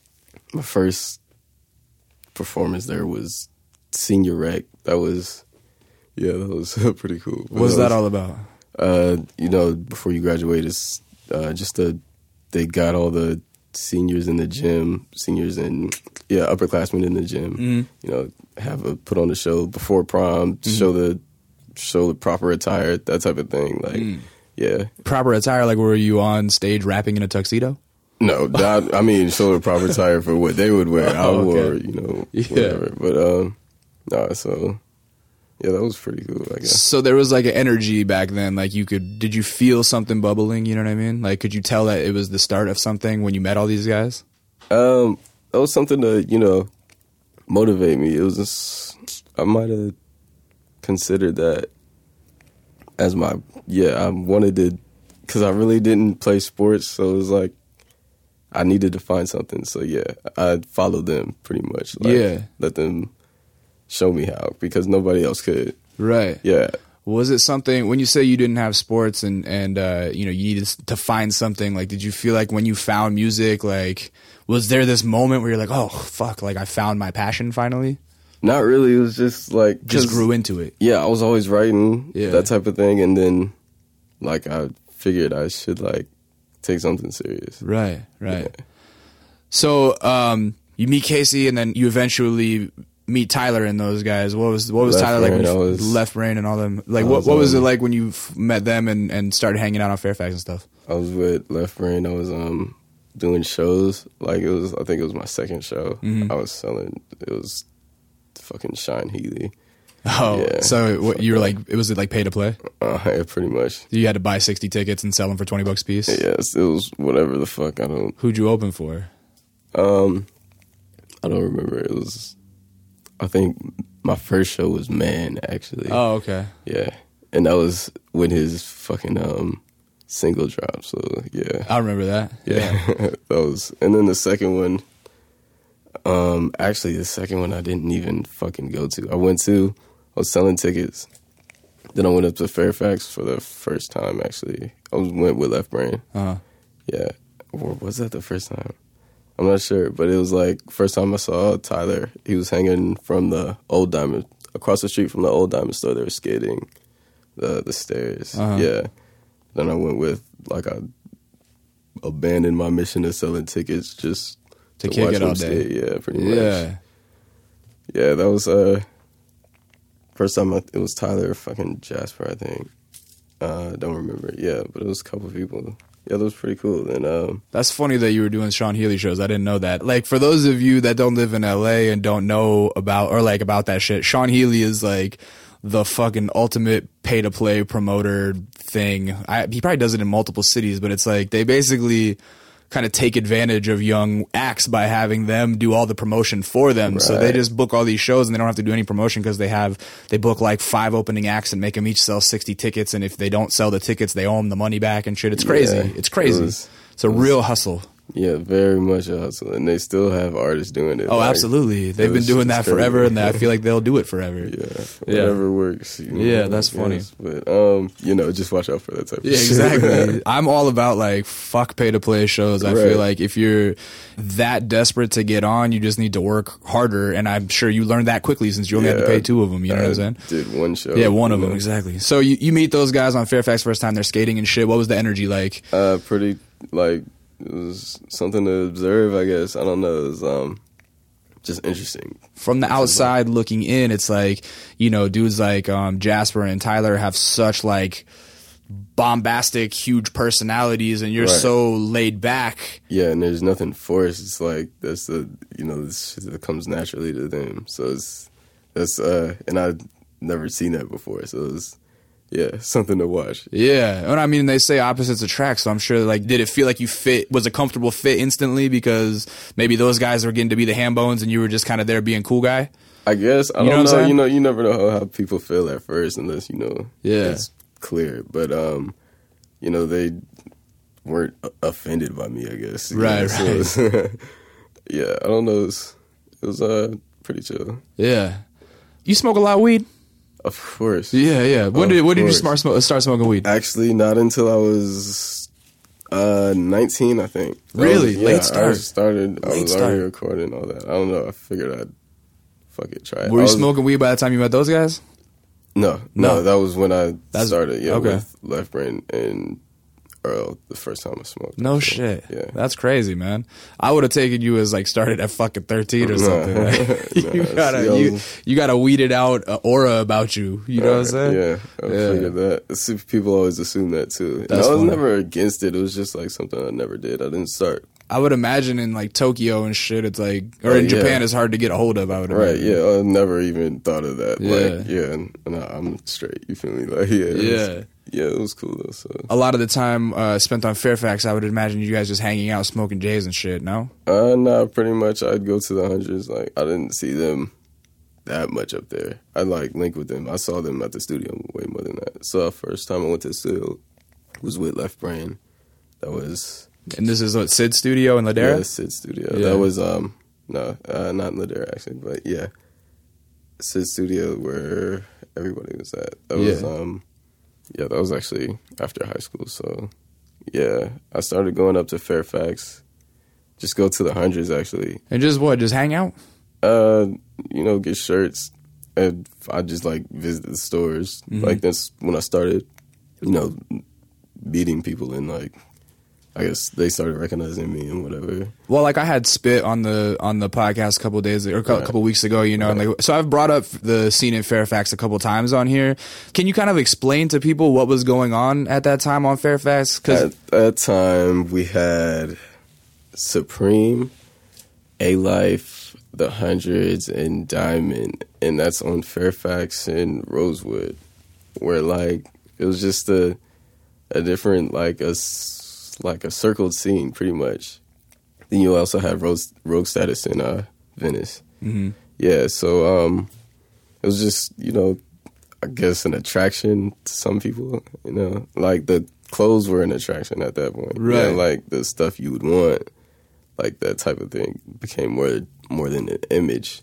B: my first performance there was Senior Rec. That was yeah, that was pretty cool.
A: What was that all about?
B: Uh, you know, before you graduate, it's uh, just a they got all the seniors in the gym, seniors and yeah, upperclassmen in the gym.
A: Mm-hmm.
B: You know, have a put on the show before prom,
A: Mm-hmm.
B: show the show the proper attire, that type of thing. Like,
A: Mm.
B: yeah.
A: Proper attire, like, were you on stage rapping in a tuxedo?
B: No, not, I mean, show the proper attire for what they would wear. I
A: Oh, okay.
B: wore, you know,
A: Yeah.
B: whatever. But um, no, so yeah, that was pretty cool. I guess.
A: So there was like an energy back then. Like, you could, did you feel something bubbling? You know what I mean? Like, could you tell that it was the start of something when you met all these guys?
B: Um, that was something to, you know, motivate me. It was just, I might have considered that as my, yeah, I wanted to, because I really didn't play sports, so it was like, I needed to find something. So yeah, I followed them pretty much. Like,
A: Yeah.
B: let them show me how, because nobody else could.
A: Right.
B: Yeah.
A: Was it something, when you say you didn't have sports and, and uh, you know, you needed to find something, like, did you feel like when you found music, like, was there this moment where you're like, oh, fuck, like, I found my passion finally?
B: Not really. It was just like,
A: Just
B: 'cause,
A: grew into it.
B: yeah, I was always writing,
A: Yeah.
B: that type of thing. And then, like, I figured I should, like, take something serious.
A: Right, right. Yeah. So um, you meet Casey, and then you eventually meet Tyler and those guys. What was what was
B: Left
A: Tyler like
B: Brain,
A: when you
B: was,
A: Left Brain and all them? Like,
B: I
A: what
B: was,
A: what was
B: um,
A: it like when you f- met them and, and started hanging out on Fairfax and stuff?
B: I was with Left Brain. I was um doing shows. Like it was, I think it was my second show. Mm-hmm. I was selling. It was fucking Shine Healy.
A: Oh,
B: yeah.
A: So what you were like? It was it like pay to play?
B: Uh, yeah, pretty much.
A: You had to buy sixty tickets and sell them for twenty bucks a piece.
B: Yes, it was whatever the fuck. I don't.
A: Who'd you open for?
B: Um, I don't remember. It was. I think my first show was Man, actually.
A: Oh, okay.
B: Yeah, and that was when his fucking um single dropped. So yeah,
A: I remember that.
B: Yeah, yeah. That was. And then the second one. Um, actually, the second one I didn't even fucking go to. I went to. I was selling tickets. Then I went up to Fairfax for the first time, actually. I was went with Left Brain.
A: Uh-huh.
B: Yeah. Or was that the first time? I'm not sure. But it was like, first time I saw Tyler, he was hanging from the old Diamond, across the street from the old Diamond store. They were skating the, the stairs. Uh-huh. Yeah. Then I went with, like, I abandoned my mission of selling tickets just
A: to, to
B: kick
A: watch
B: it
A: all
B: them
A: day.
B: Skate. Yeah, pretty much.
A: Yeah.
B: Yeah, that was... uh. First time I, it was Tyler fucking Jasper, I think. Uh, don't remember. Yeah, but it was a couple people. Yeah, that was pretty cool. And um,
A: that's funny that you were doing Sean Healy shows. I didn't know that. Like, for those of you that don't live in L A and don't know about or like about that shit, Sean Healy is like the fucking ultimate pay to play promoter thing. I, he probably does it in multiple cities, but it's like they basically kind of take advantage of young acts by having them do all the promotion for them. Right. So they just book all these shows and they don't have to do any promotion because they have, they book like five opening acts and make them each sell sixty tickets. And if they don't sell the tickets, they owe them the money back and shit. It's crazy. Yeah, it's crazy. It was, it's a it was, real hustle.
B: Yeah, very much a hustle. And they still have artists doing it.
A: Oh,
B: like,
A: absolutely. They've been doing that crazy. forever, and I feel like they'll do it forever.
B: Yeah, whatever yeah. works. You know,
A: yeah, that's funny.
B: Yes, but, um, you know, just watch out for that type of
A: yeah,
B: shit.
A: Exactly. I'm all about, like, fuck pay-to-play shows. I right. feel like if you're that desperate to get on, you just need to work harder, and I'm sure you learned that quickly since you only yeah, had to pay two of them. You know
B: I
A: what I'm saying?
B: did one show.
A: Yeah, one of know. them, exactly. So you, you meet those guys on Fairfax first time. They're skating and shit. What was the energy like?
B: Uh, pretty, like... It was something to observe, I guess. I don't know. It was um, just interesting.
A: From the outside looking in, it's like, you know, dudes like um, Jasper and Tyler have such, like, bombastic, huge personalities, and you're right. so laid back.
B: Yeah, and there's nothing forced. It's like, that's the, you know, this shit that comes naturally to them. So it's, that's, uh, and I've never seen that before. So it was... Yeah, something to watch.
A: Yeah, and I mean, they say opposites attract, so I'm sure, like, did it feel like you fit, was a comfortable fit instantly because maybe those guys were getting to be the ham bones and you were just kind of there being cool guy?
B: I guess. I
A: you
B: don't
A: know,
B: know. You know, you never know how people feel at first unless, you know,
A: yeah.
B: it's clear. But, um, you know, they weren't offended by me, I guess.
A: Right,
B: know?
A: right.
B: So it was, yeah, I don't know. It was, it was uh, pretty chill.
A: Yeah. You smoke a lot of weed?
B: Of course.
A: Yeah, yeah. When
B: of
A: did when
B: course.
A: did you start, smoke, start smoking weed?
B: Actually, not until I was uh, nineteen, I think.
A: Really?
B: I was, yeah,
A: Late start.
B: I started. I
A: Late
B: was
A: start.
B: already recording all that. I don't know. I figured I'd fuck it, try it.
A: Were you
B: was,
A: smoking weed by the time you met those guys?
B: No, no.
A: No.
B: That was when I
A: That's,
B: started. Yeah,
A: okay.
B: with Left Brain and Earl. The first time I smoked.
A: No
B: so,
A: shit.
B: Yeah,
A: that's crazy, man. I would have taken you as like started at fucking thirteen or
B: no.
A: something. Like, you
B: no,
A: gotta
B: see,
A: you you gotta weeded out uh, aura about you. You know what I'm saying?
B: Yeah, I
A: yeah.
B: figured that. See, people always assume that too. And
A: That's
B: I was
A: funny.
B: never against it. It was just like something I never did. I didn't start.
A: I would imagine in like Tokyo and shit, it's like, or
B: Oh,
A: in
B: yeah.
A: Japan, it's hard to get a hold of. I would
B: Right,
A: imagine.
B: yeah, I never even thought of that.
A: Yeah.
B: Like, yeah, and, and I, I'm straight. You feel me? Like, yeah, it
A: Yeah.
B: was, yeah, it was cool though. So,
A: A lot of the time uh, spent on Fairfax, I would imagine you guys just hanging out, smoking J's and shit. No.
B: uh, nah, pretty much. I'd go to the hundreds. Like, I didn't see them that much up there. I like link with them. I saw them at the studio way more than that. So, first time I went to the studio was with Left Brain. That was.
A: And this is what Sid Studio in Ladera.
B: Yeah, Sid Studio.
A: Yeah.
B: That was um no, uh, not in Ladera actually, but yeah, Sid Studio where everybody was at. That was
A: Yeah.
B: um yeah, that was actually after high school. So yeah, I started going up to Fairfax, just go to the hundreds actually.
A: And just what? Just hang out?
B: Uh, you know, get shirts, and I just like visit the stores.
A: Mm-hmm.
B: Like that's when I started, you know, meeting people and like. I guess they started recognizing me and whatever.
A: Well, like I had Spit on the on the podcast a couple of days or a couple,
B: Right.
A: couple weeks ago, you know, and like so I've brought up the scene in Fairfax a couple of times on here. Can you kind of explain to people what was going on at that time on Fairfax? Because
B: At that time, we had Supreme, A-Life, The Hundreds, and Diamond, and that's on Fairfax and Rosewood, where like it was just a a different like a s- like a circled scene, pretty much. Then you also have Rogue, Rogue Status in uh, Venice.
A: mm-hmm.
B: Yeah, so um, it was just, you know, I guess an attraction to some people, you know. Like, the clothes were an attraction at that point.
A: Right.
B: Yeah, like, the stuff you would want, like, that type of thing became more more than an image.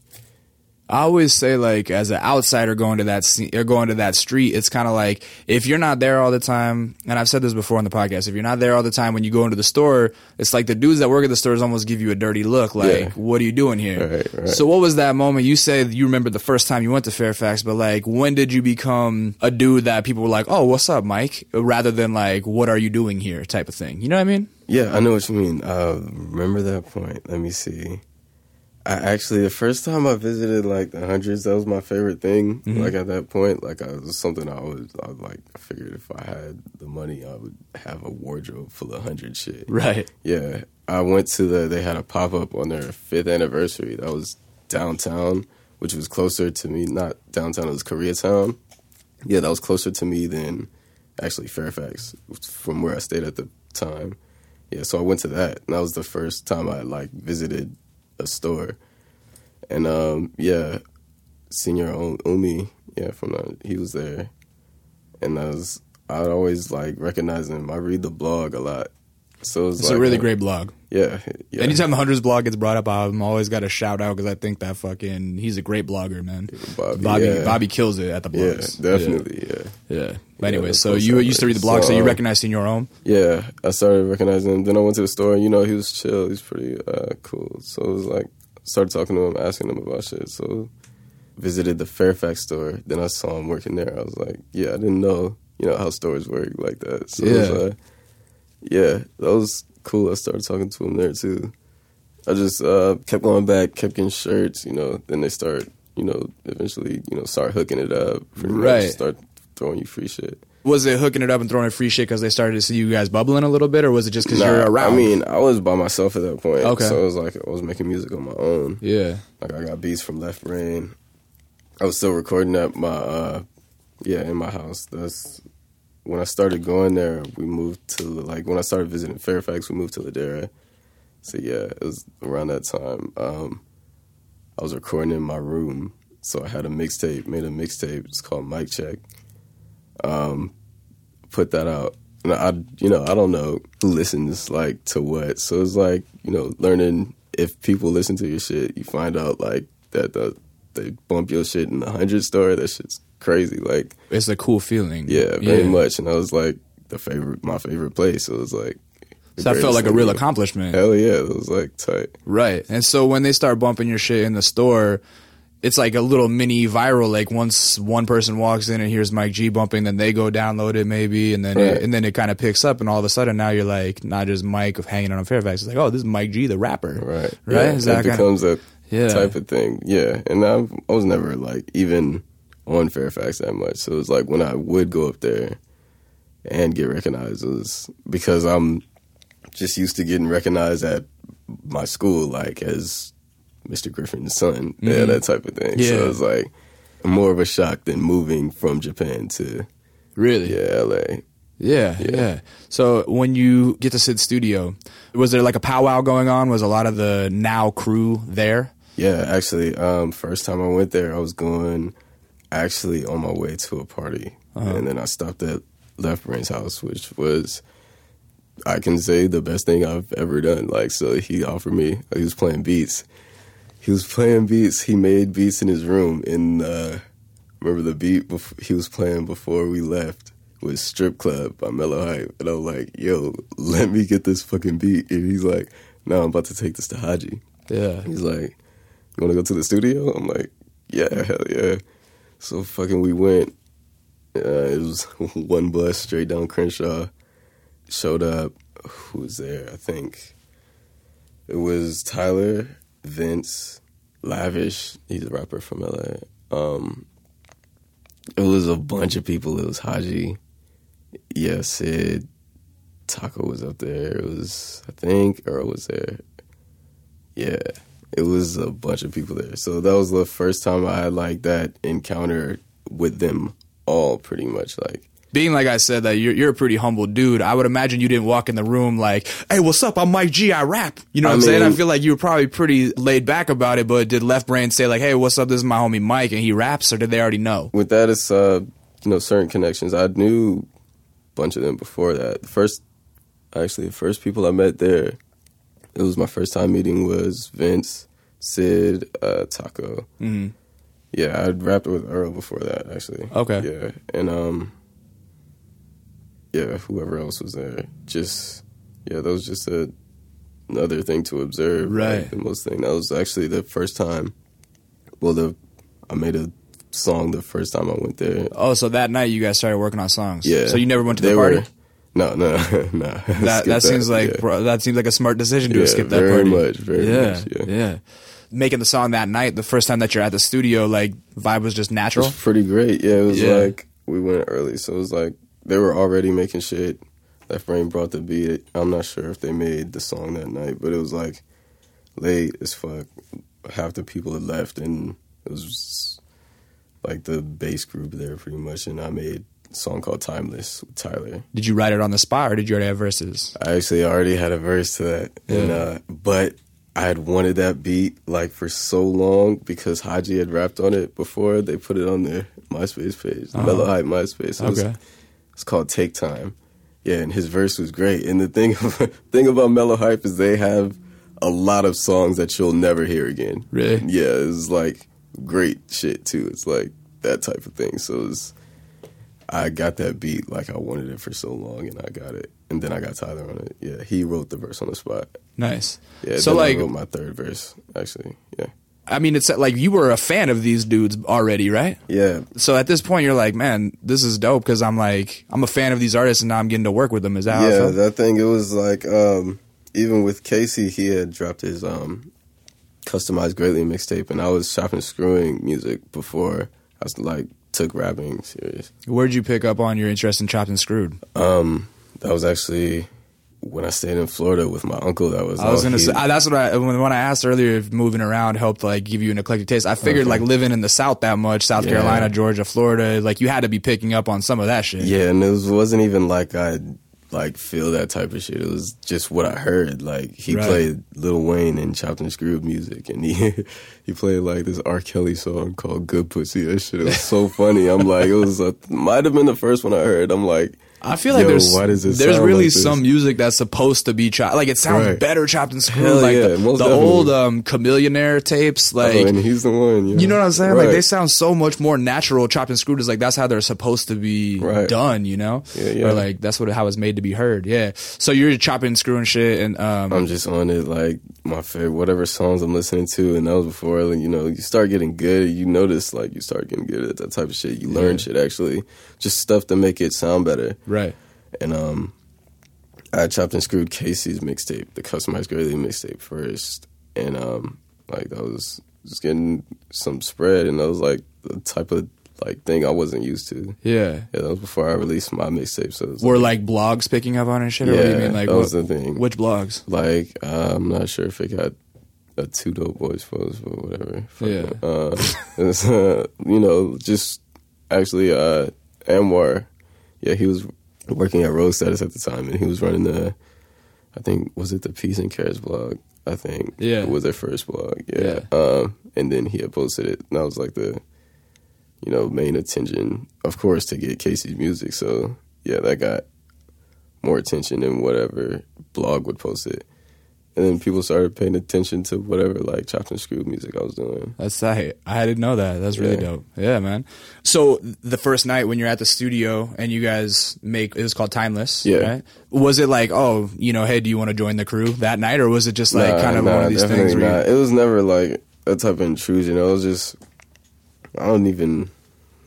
A: I always say, like, as an outsider going to that scene, or going to that street, it's kind of like if you're not there all the time, and I've said this before on the podcast, if you're not there all the time when you go into the store, it's like the dudes that work at the stores almost give you a dirty look, like,
B: Yeah.
A: what are you doing here?
B: Right, right.
A: So what was that moment? You say you remember the first time you went to Fairfax, but like, when did you become a dude that people were like, oh, what's up, Mike? Rather than like, what are you doing here type of thing. You know what I mean?
B: Yeah, I know what you mean. Uh, remember that point. Let me see. I actually, the first time I visited, like, the Hundreds, that was my favorite thing.
A: Mm-hmm.
B: Like, at that point, like, I, it was something I was, I was, like, I figured if I had the money, I would have a wardrobe full of hundred shit.
A: Right.
B: Yeah. I went to the, they had a pop-up on their fifth anniversary. That was downtown, which was closer to me. Not downtown, it was Koreatown. Yeah, that was closer to me than actually Fairfax, from where I stayed at the time. Yeah, so I went to that, and that was the first time I, like, visited a store. And um yeah, Senior Umi, yeah, from the, he was there. And I was I'd always like recognize him. I read the blog a lot. So it's
A: It's
B: like
A: a really
B: uh,
A: great blog.
B: Yeah, yeah.
A: Anytime the Hundreds blog gets brought up, I'm always got to shout out because I think that fucking he's a great blogger, man.
B: Bobby,
A: Bobby,
B: yeah.
A: Bobby kills it at the
B: Yeah,
A: blogs.
B: definitely, yeah.
A: Yeah. yeah. But anyway,
B: Yeah,
A: so
B: post
A: you
B: that
A: used to read the
B: way.
A: blog, so,
B: So,
A: you
B: um,
A: recognize Senior Om?
B: Yeah, I started recognizing him. Then I went to the store, and, you know, he was chill. He was pretty uh, cool. So it was like, started talking to him, asking him about shit. So visited the Fairfax store. Then I saw him working there. I was like, yeah, I didn't know, you know, how stores work like that. So
A: Yeah.
B: it was, uh, yeah, that was cool. I started talking to him there, too. I just uh, kept going back, kept getting shirts, you know. Then they start, you know, eventually, you know, start hooking it up. Pretty
A: Right.
B: much start throwing you free shit.
A: Was it hooking it up and throwing free shit because they started to see you guys bubbling a little bit, or was it just because
B: Nah,
A: you're around?
B: I mean, I was by myself at that point.
A: Okay.
B: So it was like I was making music on my own.
A: yeah.
B: Like I got beats from Left Brain. I was still recording at my uh yeah, in my house. That's when I started going there, we moved to like when I started visiting Fairfax, we moved to Ladera. So yeah, it was around that time. Um I was recording in my room. So I had a mixtape, made a mixtape, it's called Mic Check. Um put that out. And I you know, I don't know who listens like to what. So it's like, you know, learning if people listen to your shit, you find out like that the they bump your shit in the hundred store. That shit's crazy. Like,
A: It's a cool feeling.
B: yeah, very much. And I was like the favorite, my favorite place. So it was like, the
A: So that felt
B: greatest
A: like a
B: thing
A: real
B: ever.
A: accomplishment.
B: Hell yeah, it was like tight.
A: Right. And so when they start bumping your shit in the store, it's like a little mini viral. Like once one person walks in and hears Mike G bumping, then they go download it maybe, and then
B: Right.
A: it, and then it kind of picks up, and all of a sudden now you're like not just Mike of hanging out on Fairfax. It's like, oh, this is Mike G, the rapper.
B: Right,
A: Right.
B: Yeah,
A: Is
B: that
A: that kinda-
B: becomes a
A: Yeah.
B: type of thing. Yeah, and I, I was never like even on Fairfax that much. So it was like when I would go up there and get recognized, it was because I'm just used to getting recognized at my school, like as Mister Griffin's son, yeah, that type of thing.
A: Yeah.
B: So it was like more of a shock than moving from Japan to
A: Really?
B: yeah, L A.
A: Yeah, yeah. So when you get to Sid Studio, was there like a powwow going on? Was a lot of the Now crew there?
B: Yeah, actually, um, first time I went there, I was going actually on my way to a party.
A: Uh-huh.
B: And then I stopped at Left Brain's house, which was, I can say, the best thing I've ever done. Like, so he offered me, he was playing beats. He was playing beats. He made beats in his room. And uh, remember the beat bef- he was playing before we left was Strip Club by Mellow Hype. And I was like, yo, let me get this fucking beat. And he's like, no, I'm about to take this to Haji.
A: Yeah.
B: He's like, you want to go to the studio? I'm like, yeah, hell yeah. So fucking we went. Uh, it was one bus straight down Crenshaw. Showed up. who was there? I think it was Tyler, Vince, Lavish. He's a rapper from L A. Um, it was a bunch of people. It was Haji. Yeah, Sid. Taco was up there. It was, I think, Earl was there. Yeah, it was a bunch of people there. So that was the first time I had like that encounter with them all, pretty much. Like,
A: being like I said, that you're you're a pretty humble dude. I would imagine you didn't walk in the room like, "Hey, what's up? I'm Mike G. I rap." You know what I I'm mean, saying? I feel like you were probably pretty laid back about it. But did Left Brain say like, "Hey, what's up? This is my homie Mike, and he raps," or did they already know?
B: With that, it's uh, you know, certain connections. I knew a bunch of them before that. The first, actually, the first people I met there, it was my first time meeting was Vince, Sid, uh, Taco.
A: Mm-hmm.
B: Yeah, I'd rapped with Earl before that, actually.
A: Okay.
B: Yeah, and um. yeah, whoever else was there. Just, yeah, that was just a, another thing to observe.
A: Right.
B: Like, the most thing. That was actually the first time, well, the I made a song the first time I went there.
A: Oh, so that night you guys started working on songs.
B: Yeah.
A: So you never went to the
B: they
A: party?
B: Were, no, no, no.
A: That that seems like
B: yeah.
A: bro, that seems like a smart decision to
B: yeah,
A: skip that
B: very
A: party.
B: much, very
A: yeah,
B: much, yeah.
A: yeah. Making the song that night, the first time that you're at the studio, like vibe was just
B: It
A: natural.
B: was pretty great. Yeah, it was
A: Yeah.
B: like we went early, so it was like they were already making shit. Left Brain brought the beat. I'm not sure if they made the song that night, but it was like late as fuck. Half the people had left, and it was just like the bass group there pretty much. And I made a song called Timeless with Tyler.
A: Did you write it on the spot, or did you already have verses?
B: I actually already had a verse to that,
A: Yeah.
B: and uh, but I had wanted that beat like for so long because Haji had rapped on it before. They put it on their MySpace page, the
A: Uh-huh.
B: Mellow Hype MySpace. It was-
A: Okay.
B: it's called Take Time. Yeah, and his verse was great. And the thing thing about Mellow Hype is they have a lot of songs that you'll never hear again.
A: Really?
B: Yeah, it's like great shit too. It's like that type of thing. So it's, I got that beat like I wanted it for so long, and I got it. And then I got Tyler on it. Yeah, he wrote the verse on the spot.
A: Nice.
B: Yeah,
A: So
B: then
A: like,
B: I wrote my third verse actually. Yeah.
A: I mean, it's like you were a fan of these dudes already, right?
B: Yeah.
A: So at this point, you're like, man, this is dope because I'm like, I'm a fan of these artists, and now I'm getting to work with them. Is that how it
B: Yeah,
A: felt?
B: that thing, it was like, um, even with Casey, he had dropped his um, Customized Greatly mixtape, and I was chopping and screwing music before I was like, took rapping serious.
A: Where'd you pick up on your interest in Chopped and Screwed?
B: Um, that was actually when I stayed in Florida with my uncle. That was
A: I was
B: all
A: gonna
B: he-
A: say I, that's what I when, when I asked earlier if moving around helped like give you an eclectic taste. I figured
B: Okay.
A: like living in the South that much, South
B: Yeah.
A: Carolina, Georgia, Florida, like you had to be picking up on some of that shit.
B: Yeah, and it was, wasn't even like I like feel that type of shit. It was just what I heard. Like he
A: Right.
B: played Lil Wayne and Chopped and Screwed music, and he he played like this R. Kelly song called "Good Pussy." That shit was so funny. I'm like, it was a, might have been the first one I heard. I'm like,
A: I feel like
B: Yo,
A: there's
B: why does this
A: there's
B: sound
A: really
B: like this?
A: some music that's supposed to be chopped. Like it sounds
B: Right.
A: better chopped and screwed.
B: Hell
A: like
B: yeah,
A: the,
B: most
A: the
B: definitely.
A: old um, Chameleonaire tapes. Like
B: oh, and he's the one.
A: you know what I'm saying? Like
B: Right.
A: they sound so much more natural. Chopped and screwed is like that's how they're supposed to be
B: Right.
A: done. You know?
B: Yeah, yeah.
A: Or like that's what how it's made to be heard. Yeah. So you're chopping and screwing shit, and um,
B: I'm just on it, like my favorite, whatever songs I'm listening to, and that was before, like, you know, you start getting good. You notice, like, you start getting good at that type of shit. You learn
A: Yeah.
B: shit, actually, just stuff to make it sound better.
A: right.
B: And um, I chopped and screwed Casey's mixtape, the Customized Greatly mixtape first, and um, like that was just getting some spread, and that was like the type of like thing I wasn't used to.
A: Yeah.
B: Yeah, that was before I released my mixtape. So it was
A: Were
B: like,
A: like blogs picking up on it and shit? Or what do you
B: Yeah,
A: mean? Like
B: that
A: what,
B: was the thing.
A: Which blogs?
B: like uh, I'm not sure if it got a Two Dope Boys post or whatever. Fuck
A: Yeah.
B: it. Uh, it's, uh, you know, just actually uh, Anwar. Yeah, he was working at Road Status at the time, and he was running the, I think, was it the Peace and Cares blog? I think.
A: Yeah.
B: It was their first blog. Yeah.
A: Yeah.
B: Um, and then he had posted it, and that was like the, you know, main attention, of course, to get Casey's music. So, yeah, that got more attention than whatever blog would post it. And then people started paying attention to whatever, like, chopped and screwed music I was doing.
A: That's tight. I didn't know that. That's really
B: Yeah.
A: dope. Yeah, man. So the first night when you're at the studio and you guys make it was called Timeless,
B: Yeah.
A: right? Was it like, oh, you know, hey, do you want to join the crew that night, or was it just like
B: Nah,
A: kind of
B: nah,
A: one of these things
B: definitely
A: where you,
B: not. It was never, like, that type of intrusion. It was just, I don't even,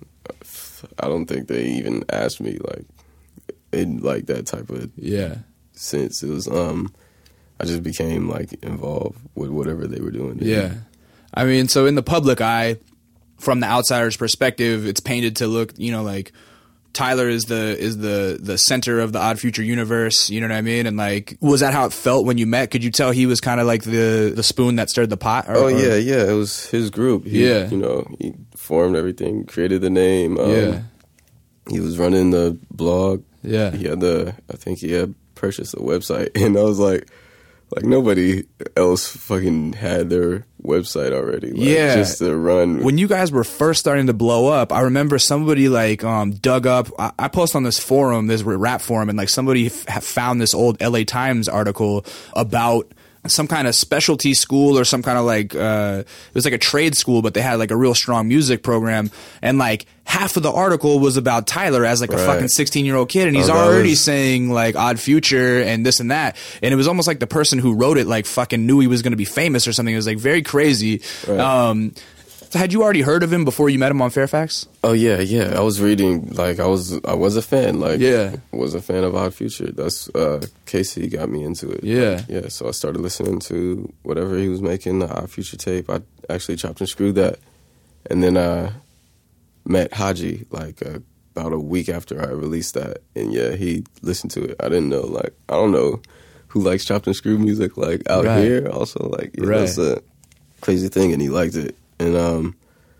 B: I don't think they even asked me, like, in, like, that type of
A: yeah,
B: since. It was um, I just became like involved with whatever they were doing.
A: Yeah, I mean, so in the public eye, from the outsider's perspective, it's painted to look, you know, like Tyler is the is the the center of the Odd Future universe. You know what I mean? And like, was that how it felt when you met? Could you tell he was kind of like the the spoon that stirred the pot? Or,
B: oh
A: or?
B: yeah, yeah. It was his group. He,
A: yeah,
B: you know, he formed everything, created the name. Um,
A: yeah,
B: he was running the blog.
A: Yeah,
B: he had the. I think he had purchased a website, and I was like, like nobody else fucking had their website already. Like,
A: yeah,
B: just to run.
A: When you guys were first starting to blow up, I remember somebody like um, dug up. I, I post on this forum, this rap forum, and like somebody f- found this old L A Times article about some kind of specialty school or some kind of like uh, it was like a trade school, but they had like a real strong music program, and like half of the article was about Tyler as like a
B: right.
A: fucking sixteen year old kid, and he's oh, already was... saying like Odd Future and this and that, and it was almost like the person who wrote it like fucking knew he was going to be famous or something. It was like very crazy. Right. Um, So had you already heard of him before you met him on Fairfax?
B: Oh yeah, yeah. I was reading, like I was, I was a fan. Like,
A: yeah,
B: I was a fan of Odd Future. That's uh, Casey got me into it.
A: Yeah,
B: yeah. So I started listening to whatever he was making, the Odd Future tape. I actually chopped and screwed that, and then I met Haji like uh, about a week after I released that, and yeah, he listened to it. I didn't know, like, I don't know who likes chopped and screwed music like out
A: right.
B: here. Also, like, yeah,
A: right.
B: that's a crazy thing, and he liked it. And um,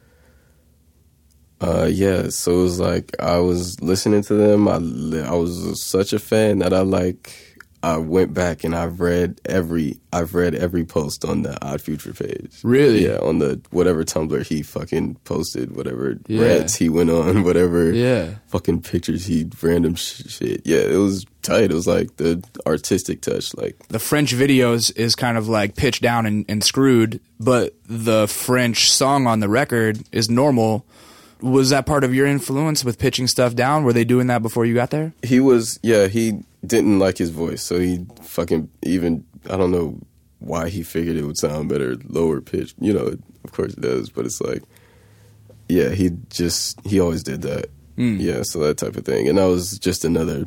B: uh, yeah, so it was like I was listening to them. I I was such a fan that I like I went back and I've read every I've read every post on the Odd Future page.
A: Really?
B: Yeah, on the whatever Tumblr he fucking posted, whatever
A: yeah.
B: rants he went on, whatever
A: yeah.
B: fucking pictures he random sh- shit. Yeah, it was tight. It was like the artistic touch. Like
A: the French videos is kind of like pitched down and, and screwed, but the French song on the record is normal. Was that part of your influence with pitching stuff down? Were they doing that before you got there?
B: He was, yeah, he didn't like his voice, so he fucking even, I don't know why he figured it would sound better lower pitched. You know, of course it does, but it's like, yeah, he just, he always did that. Mm. Yeah, so that type of thing. And that was just another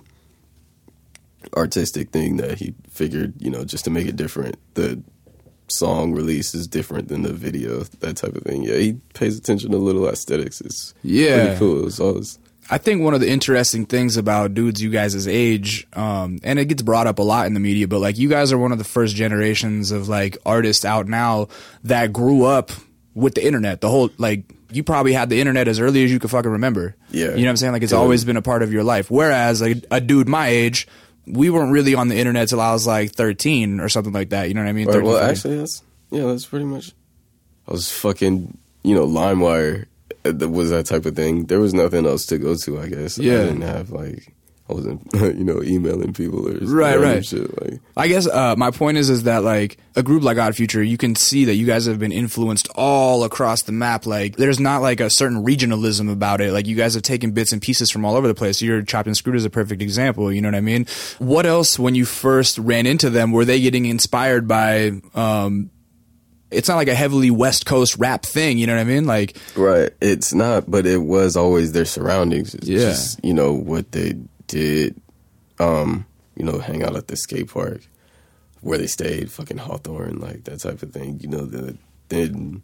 B: artistic thing that he figured, you know, just to make it different. The song release is different than the video, that type of thing. Yeah, he pays attention to little aesthetics. It's
A: yeah.
B: pretty cool. It's always...
A: I think one of the interesting things about dudes you guys' age, um, and it gets brought up a lot in the media, but like you guys are one of the first generations of like artists out now that grew up with the internet. The whole, like, you probably had the internet as early as you could fucking remember.
B: Yeah.
A: You know what I'm saying? Like, it's
B: yeah.
A: always been a part of your life. Whereas like a dude my age, we weren't really on the internet till I was like thirteen or something like that. You know what I mean?
B: Right, well, actually, that's, yeah, that's pretty much, I was fucking, you know, LimeWire was that type of thing. There was nothing else to go to, I guess.
A: Yeah.
B: I didn't have, like, I wasn't, you know, emailing people or
A: right, right.
B: shit. Like,
A: I guess uh, my point is is that, like, a group like Odd Future, you can see that you guys have been influenced all across the map. Like, there's not, like, a certain regionalism about it. Like, you guys have taken bits and pieces from all over the place. Your Chopped and Screwed is a perfect example, you know what I mean? What else, when you first ran into them, were they getting inspired by... Um, it's not like a heavily West Coast rap thing, you know what I mean? Like,
B: right. It's not, but it was always their surroundings. It's
A: yeah.
B: just, you know, what they did, um, you know, hang out at the skate park where they stayed, fucking Hawthorne, like that type of thing. You know, the, then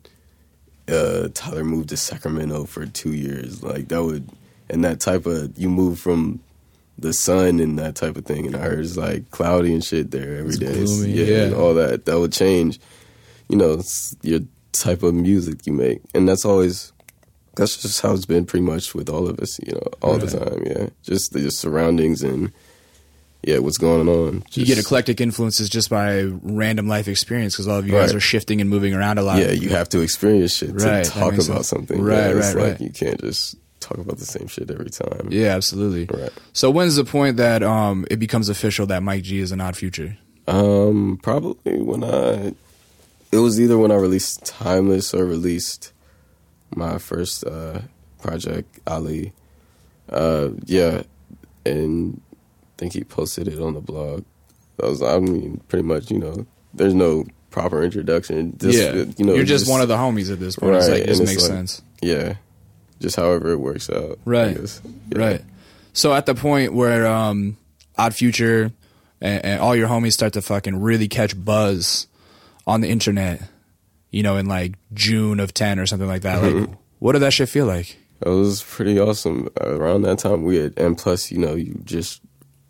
B: uh, Tyler moved to Sacramento for two years. Like, that would, and that type of, you move from the sun and that type of thing, and I heard it's like cloudy and shit there every
A: it's
B: day.
A: Gloomy,
B: yeah,
A: yeah.
B: And all that. That would change. You know, it's your type of music you make. And that's always, that's just how it's been pretty much with all of us, you know, all right. the time, yeah. Just the just surroundings and, yeah, what's going on. Just,
A: you get eclectic influences just by random life experience because all of you guys
B: right.
A: are shifting and moving around a lot.
B: Yeah, you have to experience shit to
A: right,
B: talk about sense. something.
A: Right,
B: yeah,
A: right,
B: it's
A: right.
B: Like you can't just talk about the same shit every time.
A: Yeah, absolutely.
B: Right.
A: So when's the point that um, it becomes official that Mike G is an Odd Future?
B: Um, probably when I... It was either when I released Timeless or released my first uh, project, Ali. Uh, yeah, and I think he posted it on the blog. That was, I mean, pretty much, you know, there's no proper introduction. Just,
A: yeah,
B: you know,
A: you're just,
B: just
A: one of the homies at this point.
B: Right,
A: It's like, it just
B: and
A: makes
B: like,
A: sense.
B: Yeah, just however it works out.
A: Right,
B: I guess. Yeah.
A: right. So at the point where um, Odd Future and, and all your homies start to fucking really catch buzz on the internet, you know, in like June of ten or something like that. Like, what did that shit feel like?
B: It was pretty awesome. Around that time, we had, and plus, you know, you just,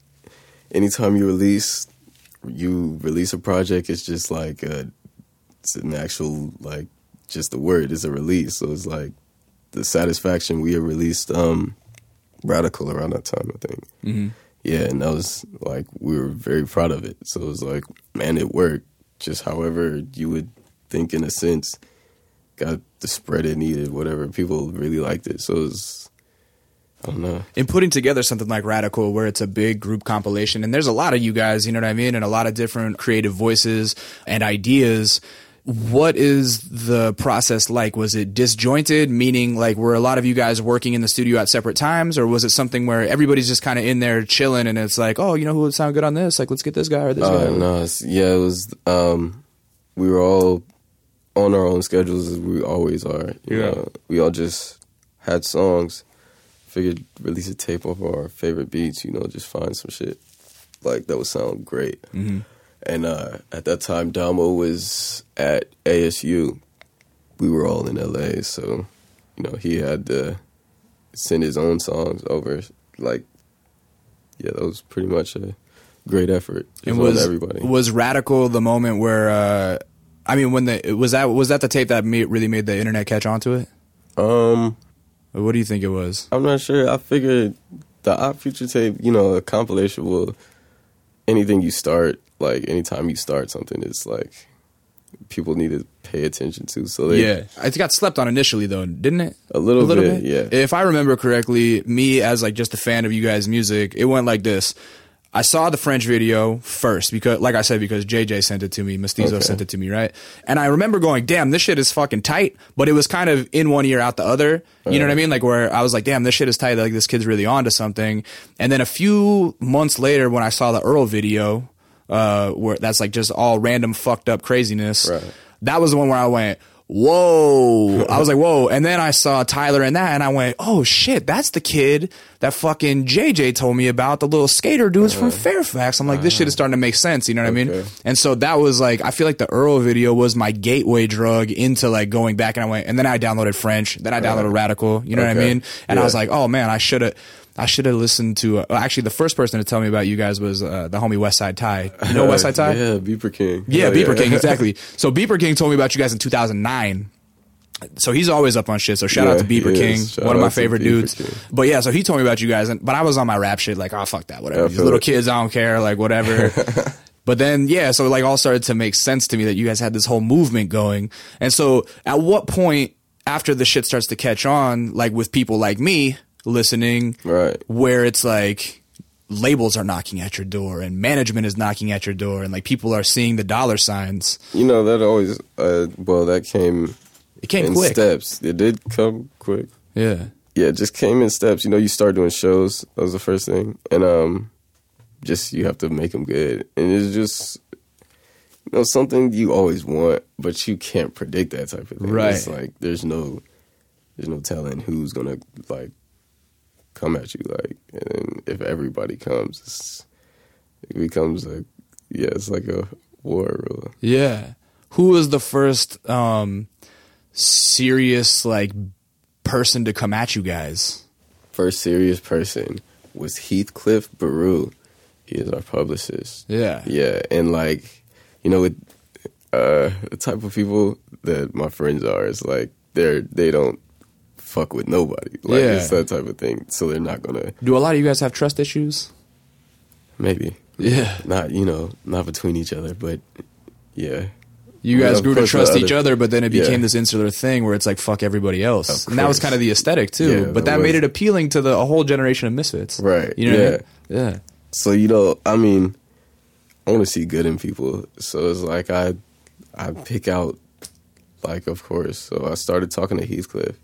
B: anytime you release, you release a project, it's just like, a, it's an actual, like, just the word is a release. So it's like the satisfaction. We had released um, Radical around that time, I think. Mm-hmm. Yeah, and that was like, we were very proud of it. So it was like, man, it worked. Just however you would think in a sense, got the spread it needed, whatever. People really liked it. So it was, I don't know.
A: In putting together something like Radical, where it's a big group compilation, and there's a lot of you guys, you know what I mean, and a lot of different creative voices and ideas, what is the process like? Was it disjointed, meaning like were a lot of you guys working in the studio at separate times, or was it something where everybody's just kind of in there chilling and it's like, oh, you know who would sound good on this? Like, let's get this guy or this
B: uh,
A: guy.
B: No, it's, yeah, it was, um, we were all on our own schedules as we always are. You
A: Yeah.
B: know? We all just had songs, figured release a tape of our favorite beats, you know, just find some shit like that would sound great. Mm-hmm. And uh, at that time, Damo was at A S U. We were all in L A, so, you know, he had to send his own songs over. Like, yeah, that was pretty much a great effort.
A: And was
B: everybody.
A: was Radical the moment where, uh, I mean, when the was that was that the tape that made, really made the internet catch on to it?
B: Um,
A: What do you think it was?
B: I'm not sure. I figured the Odd Future tape, you know, a compilation will, anything you start, like anytime you start something, it's like people need to pay attention to. So they,
A: Yeah, it got slept on initially, though, didn't it?
B: a little,
A: A little
B: bit,
A: bit?
B: yeah.
A: If I remember correctly, me as like just a fan of you guys' music, it went like this. I saw the French video first because, like I said, because J J sent it to me, Mestizo
B: Okay.
A: sent it to me, right? And I remember going, damn, this shit is fucking tight, but it was kind of in one ear, out the other. You know what I mean? Like where I was like, damn, this shit is tight. Like this kid's really onto something. And then a few months later, when I saw the Earl video, uh, where that's like just all random fucked up craziness,
B: Right.
A: that was the one where I went, whoa. I was like, whoa. And then I saw Tyler in that and I went, oh shit, that's the kid that fucking J J told me about, the little skater dudes uh-huh. from Fairfax. I'm like, this shit is starting to make sense. You know what okay. I mean? And so that was like, I feel like the Earl video was my gateway drug into like going back, and I went, and then I downloaded French, then I downloaded uh-huh. Radical, you know okay. what I mean? And yeah. I was like, oh man, I should have, I should have listened to, uh, actually the first person to tell me about you guys was uh, the homie Westside Ty. You know Westside Ty?
B: Yeah, Beeper King.
A: Yeah,
B: oh,
A: Beeper
B: yeah.
A: King, exactly. So Beeper King told me about you guys in two thousand nine. So he's always up on shit. So shout
B: yeah,
A: out to Beeper King, one of my favorite dudes.
B: King.
A: But yeah, so he told me about you guys, and, but I was on my rap shit like, oh fuck that, whatever. These little it. kids, I don't care, like whatever. But then yeah, so it like all started to make sense to me that you guys had this whole movement going. And so at what point after the shit starts to catch on, like with people like me listening,
B: right,
A: where it's like labels are knocking at your door and management is knocking at your door and like people are seeing the dollar signs.
B: You know, that always, uh, well, that came,
A: it came
B: in
A: quick.
B: steps. It did come quick.
A: Yeah.
B: Yeah, it just came in steps. You know, you start doing shows. That was the first thing. And um, just, you have to make them good. And it's just, you know, something you always want, but you can't predict that type of thing.
A: Right.
B: It's like, there's no, there's no telling who's going to, like, come at you, like, and if everybody comes, it's, it becomes like, yeah, it's like a war, really.
A: Yeah. Who was the first um, serious, like, person to come at you guys?
B: First serious person was Heathcliff Baru. He is our publicist.
A: Yeah.
B: Yeah, and, like, you know, with uh, the type of people that my friends are, it's like, they're, they don't fuck with nobody. Like,
A: yeah.
B: It's that type of thing. So they're not gonna.
A: Do a lot of you guys have trust issues?
B: Maybe.
A: Yeah.
B: Not, you know, not between each other, but yeah.
A: You guys
B: yeah,
A: grew to trust
B: other,
A: each other, but then it became
B: yeah.
A: this insular thing where it's like fuck everybody else. And that was kind of the aesthetic too.
B: Yeah,
A: but that
B: was.
A: made it appealing to the a whole generation of misfits.
B: Right.
A: You know
B: yeah.
A: what I mean? Yeah.
B: So, you know, I mean, I want to see good in people. So it's like I I pick out, like, of course. So I started talking to Heathcliff.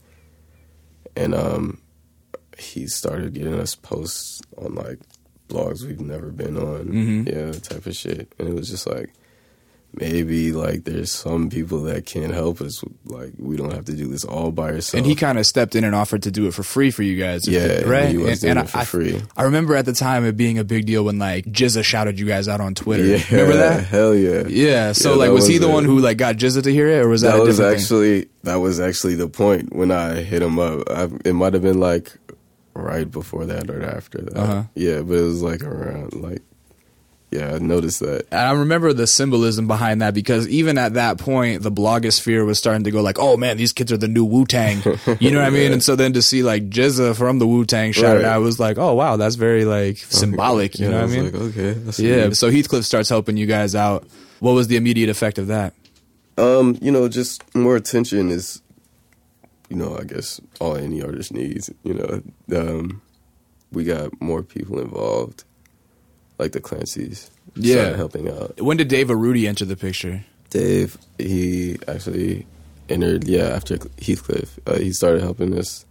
B: And um, he started getting us posts on, like, blogs we've never been on.
A: Mm-hmm.
B: Yeah, type of shit. And it was just like, maybe like there's some people that can't help us. Like we don't have to do this all by ourselves.
A: And he kind of stepped in and offered to do it for free for you guys.
B: Yeah,
A: right.
B: He was
A: and,
B: doing
A: and
B: it for
A: I,
B: free.
A: I remember at the time it being a big deal when like Jizza shouted you guys out on Twitter.
B: Yeah,
A: remember that?
B: Hell yeah.
A: Yeah. So
B: yeah,
A: like, was,
B: was
A: he the
B: it.
A: one who like got Jizza to hear it, or was that,
B: that
A: a
B: was
A: different
B: actually
A: thing?
B: that was actually the point when I hit him up. I, it might have been like right before that or after that.
A: Uh-huh.
B: Yeah, but it was like around like. Yeah, I noticed that.
A: And I remember the symbolism behind that, because even at that point, the blogosphere was starting to go like, oh man, these kids are the new Wu-Tang. You know what I mean?
B: Yeah.
A: And so then to see like Jizza from the Wu-Tang shout it
B: Right.
A: out, was like, oh wow, that's very like symbolic.
B: Yeah,
A: You know
B: I
A: what I
B: was
A: mean?
B: like, okay. I see
A: Yeah.
B: it.
A: So Heathcliff starts helping you guys out. What was the immediate effect of that?
B: Um, you know, just more attention is, you know, I guess all any artist needs. You know, um, we got more people involved, like the Clancy's.
A: Yeah.
B: started helping out.
A: When did Dave Arudi enter the picture?
B: Dave, he actually entered, yeah, after Heathcliff. Uh, he started helping us.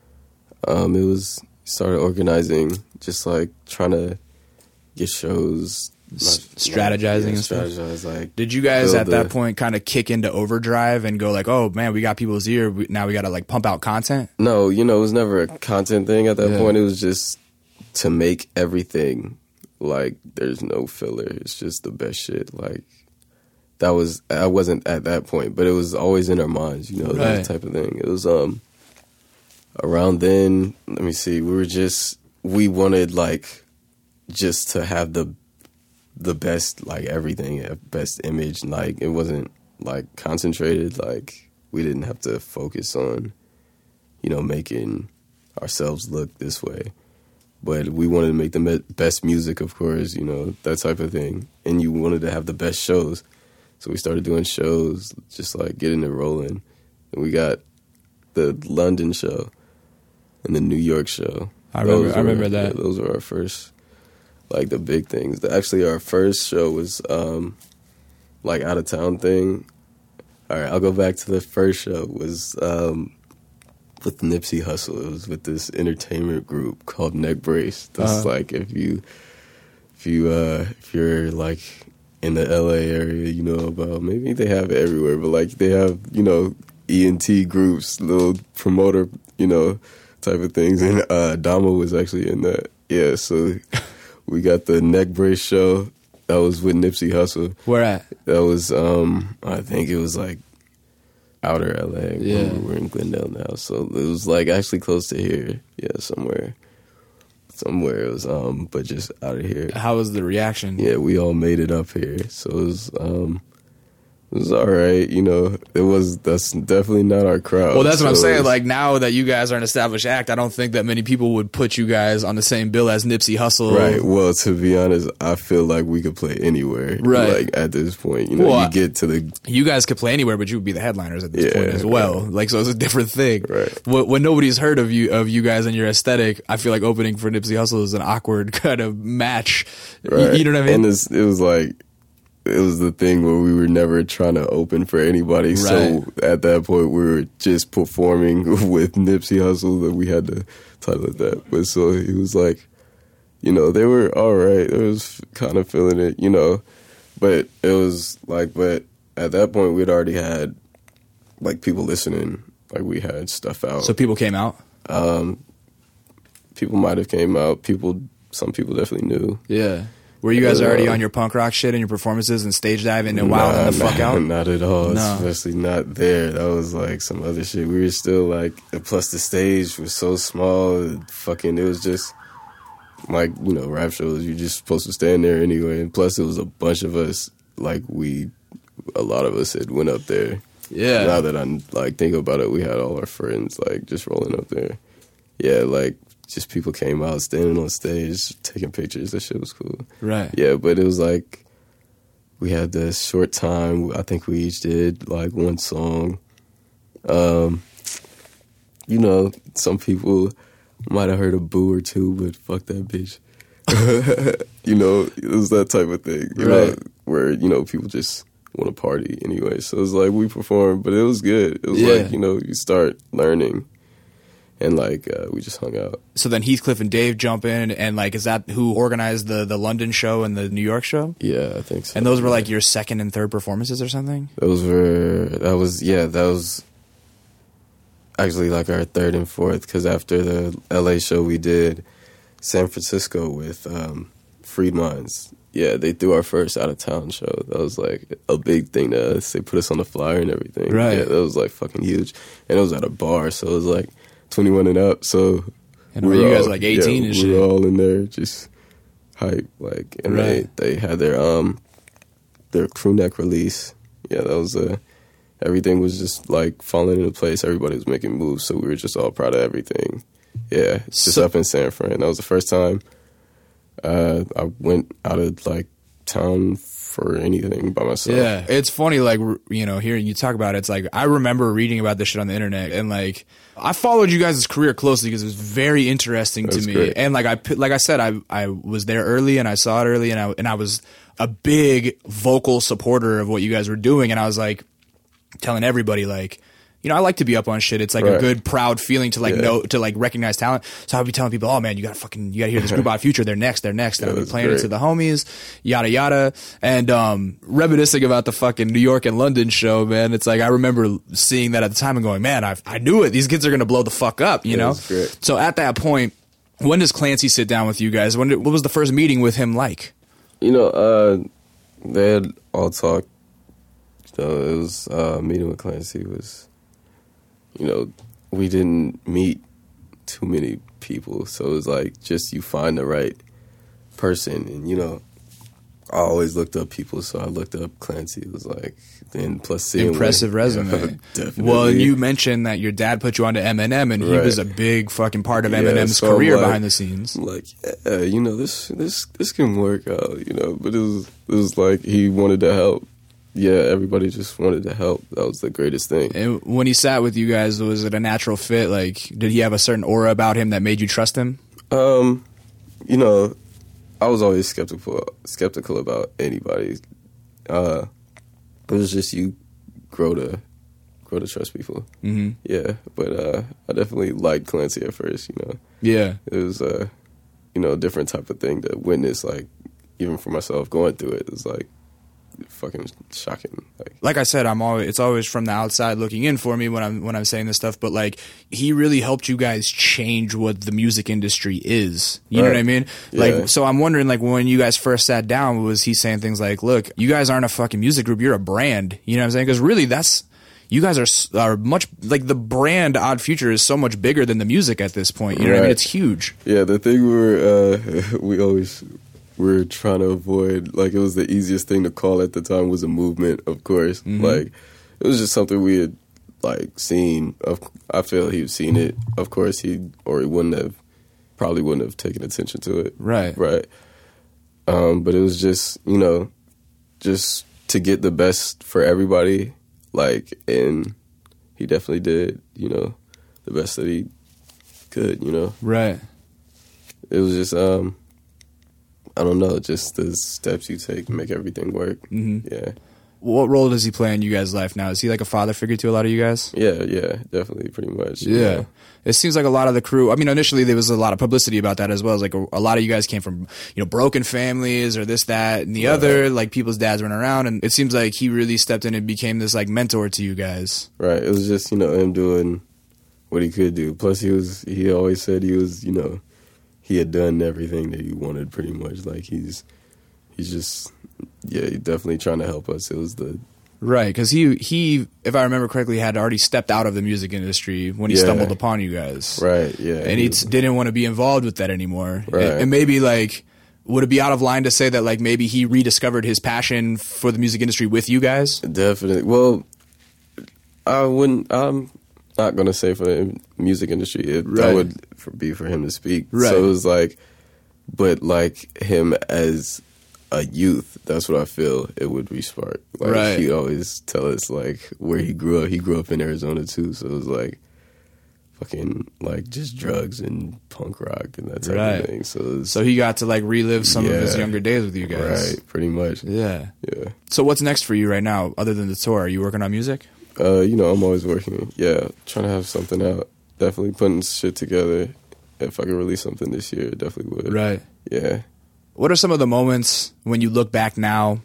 B: Um, it was, he started organizing, just like trying to get shows.
A: S-
B: like-
A: strategizing
B: like, yeah,
A: and stuff?
B: strategize, like,
A: Did you guys
B: build
A: at that
B: the-
A: point kind of kick into overdrive and go like, oh man, we got people's ear. We, now we got to like pump out content?
B: No, you know, it was never a content thing at that
A: Yeah.
B: point. It was just to make everything like there's no filler. It's just the best shit. Like that was I wasn't at that point, but it was always in our minds, you know,
A: Right.
B: that type of thing. It was um around then, let me see, we were just we wanted like just to have the the best like everything, uh, best image. Like it wasn't like concentrated, like we didn't have to focus on, you know, making ourselves look this way. But we wanted to make the me- best music, of course, you know, that type of thing. And you wanted to have the best shows. So we started doing shows, just like getting it rolling. And we got the London show and the New York show.
A: I remember-
B: Those
A: I remember
B: were-
A: that.
B: yeah, those were our first, like the big things. Actually, our first show was um, like out of town thing. All right, I'll go back to the first show. Was um, with Nipsey Hussle. It was with this entertainment group called Neck Brace. That's
A: Uh-huh.
B: like if you if you uh, if you're like in the L A area, you know about, maybe they have it everywhere, but like they have, you know, E N T groups, little promoter, you know, type of things. And uh, Damo was actually in that. Yeah, so we got the Neck Brace show. That was with Nipsey Hussle.
A: Where at?
B: That was, um, I think it was like outer L A.
A: Yeah.
B: We're in Glendale now, so it was like actually close to here. Yeah, somewhere, somewhere it was, um, but just out of here.
A: How was the reaction?
B: Yeah, we all made it up here, so it was, um, it was all right. You know, it was that's definitely not our crowd.
A: Well, that's what I'm
B: so it
A: saying.
B: was-
A: Like now that you guys are an established act, I don't think that many people would put you guys on the same bill as Nipsey Hussle.
B: Right. Well, to be honest, I feel like we could play anywhere.
A: Right.
B: Like at this point, you know,
A: Well,
B: you get to the
A: You guys could play anywhere, but you would be the headliners at this
B: Yeah,
A: point as well.
B: right.
A: Like, so it's a different thing.
B: Right.
A: When, when nobody's heard of you, of you guys and your aesthetic, I feel like opening for Nipsey Hussle is an awkward kind of match. Y-
B: right.
A: You, know what I mean?
B: And it's, it was like it was the thing where we were never trying to open for anybody. So at that point, we were just performing with Nipsey Hussle. That we had to title it that. But so it was like, you know, they were all right. It was kind of feeling it, you know. But it was like, but at that point, we'd already had like people listening. Like we had stuff out.
A: So people came out.
B: Um, people might have came out. People, some people definitely knew.
A: Yeah. Were you guys
B: Uh,
A: already on your punk rock shit and your performances and stage diving and wilding the fuck
B: nah,
A: out?
B: Not at all.
A: No.
B: Especially not there. That was like some other shit. We were still like, plus the stage was so small. Fucking, it was just like, you know, rap shows. You're just supposed to stand there anyway. And plus, it was a bunch of us. Like we, a lot of us had went up there.
A: Yeah.
B: Now that I like think about it, we had all our friends like just rolling up there. Yeah, like just people came out standing on stage taking pictures. That shit was cool.
A: Right.
B: Yeah, but it was like we had this short time. I think we each did like one song. Um, you know, some people might have heard a boo or two, but fuck that bitch. You know, it was that type of thing. You know,
A: Right.
B: where you know people just want to party anyway. So it was like we performed, but it was good. It was
A: Yeah.
B: like, you know, you start learning. and like uh, we just hung out.
A: So then Heathcliff and Dave jump in, and like, is that who organized the the London show and the New York show?
B: Yeah, I think so.
A: And those were like your second and third performances or something?
B: Those were that was yeah that was actually like our third and fourth, because after the L A show we did San Francisco with um, Freed Minds. Yeah, they threw our first out of town show. That was like a big thing to us. They put us on the flyer and everything.
A: Right.
B: Yeah, that was like fucking huge, and it was at a bar, so it was like twenty-one and up. So
A: and we you guys all, like eighteen
B: yeah,
A: and
B: we
A: shit.
B: We were all in there just hype, like, and
A: right.
B: they they had their um their crew neck release. Yeah, that was a. Uh, everything was just like falling into place. Everybody was making moves, so we were just all proud of everything. Yeah, it's just so, up in San Fran. That was the first time uh, I went out of like town for anything by myself.
A: Yeah, it's funny, like, you know, hearing you talk about it, it's like I remember reading about this shit on the internet, and like I followed you guys' career closely because it was very interesting
B: That's
A: to me.
B: Great.
A: And like I like I said, I I was there early and I saw it early, and I and I was a big vocal supporter of what you guys were doing, and I was like telling everybody, like, you know, I like to be up on shit. It's like right. a good, proud feeling to like yeah. know, to like recognize talent. So I'd be telling people, oh man, you gotta fucking, you gotta hear this group Odd Future. They're next, they're next. And
B: yeah,
A: I'd be playing
B: great.
A: it to the homies, yada yada. And um, reminiscing about the fucking New York and London show, man. It's like I remember seeing that at the time and going, man, I I knew it. These kids are gonna blow the fuck up, you
B: yeah,
A: know.
B: Great.
A: So at that point, when does Clancy sit down with you guys? When did, what was the first meeting with him like?
B: You know, uh, they had all talked. You know, it was uh, meeting with Clancy was. You know, we didn't meet too many people, so it was like just you find the right person. And, you know, I always looked up people, so I looked up Clancy. It was like, then plus seeing
A: impressive
B: what,
A: resume.
B: Yeah, definitely.
A: Well, and you mentioned that your dad put you onto Eminem, and he
B: right.
A: was a big fucking part of
B: yeah,
A: Eminem's
B: so
A: career
B: like,
A: behind the scenes.
B: Like, yeah, you know, this this this can work out, you know. But it was it was like he wanted to help. Yeah, everybody just wanted to help. That was the greatest thing.
A: And when he sat with you guys, was it a natural fit? Like, did he have a certain aura about him that made you trust him?
B: Um, you know, I was always skeptical skeptical about anybody. Uh, it was just you grow to grow to trust people.
A: Mm-hmm.
B: Yeah, but uh, I definitely liked Clancy at first. You know,
A: yeah,
B: it was uh, you know, a different type of thing to witness. Like, even for myself going through it, it was like. Fucking shocking. Like,
A: like I said, I'm always it's always from the outside looking in for me when I'm when I'm saying this stuff. But like, he really helped you guys change what the music industry is. You right. know what I mean?
B: Yeah.
A: Like, so I'm wondering, like, when you guys first sat down, was he saying things like, "Look, you guys aren't a fucking music group. You're a brand." You know what I'm saying? Because really, that's you guys are are much like the brand Odd Future is so much bigger than the music at this point. You know
B: right.
A: what I mean? It's huge.
B: Yeah, the thing we were uh, we always. We're trying to avoid, like, it was the easiest thing to call at the time was a movement, of course. Mm-hmm. Like, it was just something we had, like, seen. Of, I feel he'd seen it. Of course, he, or he wouldn't have, probably wouldn't have taken attention to it.
A: Right.
B: Right. Um, but it was just, you know, just to get the best for everybody, like, and he definitely did, you know, the best that he could, you know.
A: Right.
B: It was just, um... I don't know, just the steps you take to make everything work.
A: Mm-hmm.
B: Yeah.
A: What role does he play in you guys' life now? Is he like a father figure to a lot of you guys?
B: Yeah, yeah, definitely, pretty much.
A: Yeah.
B: yeah.
A: It seems like a lot of the crew, I mean, initially there was a lot of publicity about that as well. It's like a, a lot of you guys came from, you know, broken families or this, that, and the
B: right.
A: other, like people's dads running around. And it seems like he really stepped in and became this like mentor to you guys.
B: Right. It was just, you know, him doing what he could do. Plus he was, he always said he was, you know, he had done everything that he wanted pretty much. Like he's, he's just, yeah, he's definitely trying to help us. It was the...
A: Right, because he, he, if I remember correctly, had already stepped out of the music industry when he
B: yeah.
A: stumbled upon you guys.
B: Right, yeah.
A: And he, he didn't want to be involved with that anymore.
B: Right.
A: And, and maybe like, would it be out of line to say that like maybe he rediscovered his passion for the music industry with you guys?
B: Definitely. Well, I wouldn't, I'm not going to say for the music industry. It,
A: right.
B: That would for, be for him to speak.
A: Right.
B: So it was like, but like him as a youth, that's what I feel it would re-spark. Like
A: right.
B: he'd always tell us like where he grew up. He grew up in Arizona too, so it was like fucking like just drugs and punk rock and that type
A: right.
B: of thing. So it was,
A: so he got to like relive some
B: yeah,
A: of his younger days with you guys.
B: Right, pretty much.
A: Yeah.
B: Yeah.
A: So what's next for you right now, other than the tour? Are you working on music?
B: Uh, you know, I'm always working. Yeah, trying to have something out. definitely putting shit together. If I could release something this year, it definitely would.
A: Right.
B: Yeah.
A: What are some of the moments when you look back now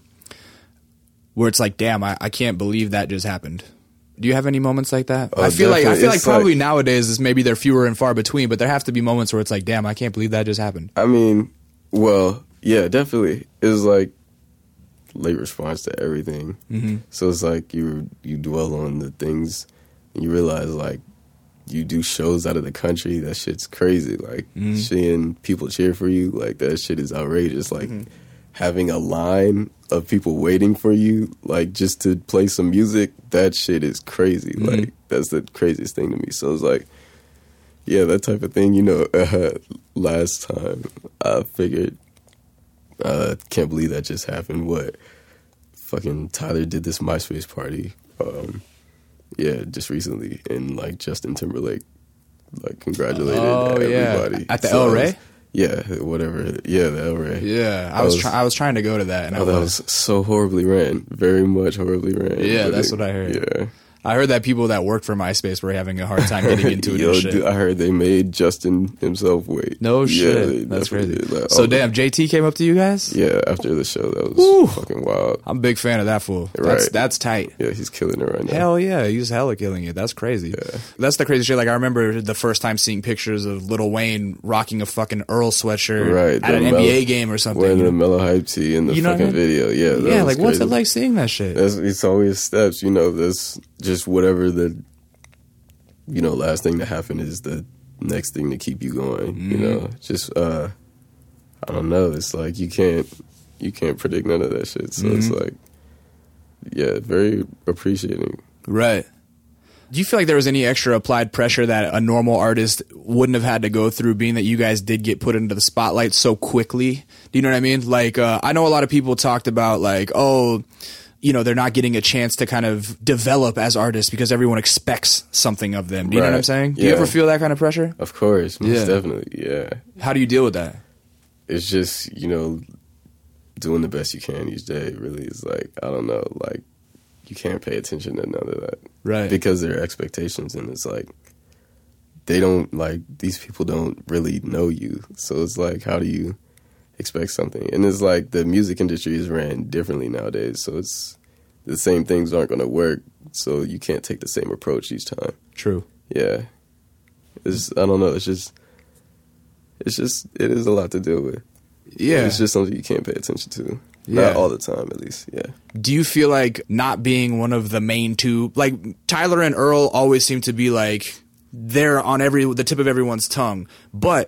A: where it's like, damn, I, I can't believe that just happened? Do you have any moments like that?
B: Oh,
A: I feel like I feel like
B: it's
A: probably
B: like,
A: nowadays is maybe they're fewer and far between, but there have to be moments where it's like, damn, I can't believe that just happened.
B: I mean, well, yeah, definitely. It was like late response to everything.
A: Mm-hmm.
B: So it's like you you dwell on the things and you realize like you do shows out of the country. That shit's crazy. Like mm-hmm. seeing people cheer for you, like that shit is outrageous. Like mm-hmm. having a line of people waiting for you, like just to play some music, that shit is crazy. Mm-hmm. Like that's the craziest thing to me. So it's like, yeah, that type of thing. You know, uh, last time I figured, uh, can't believe that just happened. What? Fucking Tyler did this MySpace party. Um, yeah, just recently, and like Justin Timberlake, like congratulated
A: oh,
B: everybody
A: yeah. At the
B: so
A: El Rey.
B: Yeah, whatever. Yeah, the El Rey.
A: Yeah, I was, was try- I was trying to go to that, and
B: oh,
A: I
B: that
A: was.
B: was so horribly ran, very much horribly ran.
A: Yeah, that's it, what I heard.
B: Yeah.
A: I heard that people that work for MySpace were having a hard time getting into it.
B: Yo,
A: and shit.
B: Dude, I heard they made Justin himself wait.
A: No shit.
B: Yeah, they
A: that's crazy.
B: Like,
A: so damn, J T came up to you guys?
B: Yeah, after the show, that was
A: Woo.
B: fucking wild.
A: I'm a big fan of that fool. That's,
B: right.
A: that's tight.
B: Yeah, he's killing it right now.
A: Hell yeah, he's hella killing it. That's crazy.
B: Yeah.
A: That's the crazy shit. Like I remember the first time seeing pictures of Lil Wayne rocking a fucking Earl sweatshirt
B: right,
A: at an
B: Mel-
A: N B A game or something.
B: Wearing
A: you know?
B: the Mellow Hype tee in the you know fucking I mean? video. Yeah, that
A: yeah.
B: was
A: Like,
B: crazy.
A: what's it like seeing that shit?
B: That's, it's always steps. You know, that's just whatever the. You know, last thing to happen is the next thing to keep you going. Mm-hmm. You know, just uh, I don't know. It's like you can't you can't predict none of that shit. So mm-hmm. it's like, yeah, very appreciating.
A: Right. Do you feel like there was any extra applied pressure that a normal artist wouldn't have had to go through, being that you guys did get put into the spotlight so quickly? Do you know what I mean? Like, uh, I know a lot of people talked about like, oh, you know, they're not getting a chance to kind of develop as artists because everyone expects something of them. Do you right. know what I'm saying? Do yeah. you ever feel that kind of pressure?
B: Of course. Most
A: yeah.
B: definitely. Yeah.
A: How do you deal with that?
B: It's just, you know, doing the best you can each day really is like, I don't know, like you can't pay attention to none of that.
A: Right.
B: Because there are expectations and it's like, they don't, like, these people don't really know you. So it's like, how do you expect something? And it's like the music industry is ran differently nowadays, so it's the same things aren't going to work, so you can't take the same approach each time.
A: True.
B: Yeah. It's, I don't know, it's just it's just it is a lot to deal with.
A: Yeah.
B: It's just something you can't pay attention to.
A: Yeah.
B: Not all the time, at least. Yeah.
A: Do you feel like not being one of the main two, like Tyler and Earl always seem to be like they're on every the tip of everyone's tongue, but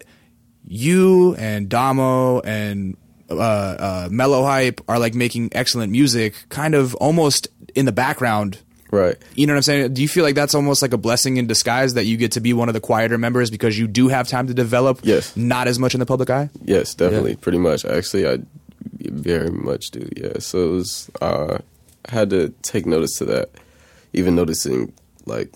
A: you and Damo and uh, uh, Mellow Hype are like making excellent music, kind of almost in the background.
B: Right.
A: You know what I'm saying? Do you feel like that's almost like a blessing in disguise that you get to be one of the quieter members because you do have time to develop?
B: Yes.
A: Not as much in the public eye?
B: Yes, definitely.
A: Yeah.
B: Pretty much. Actually, I very much do. Yeah. So it was, uh, I had to take notice to that. Even noticing like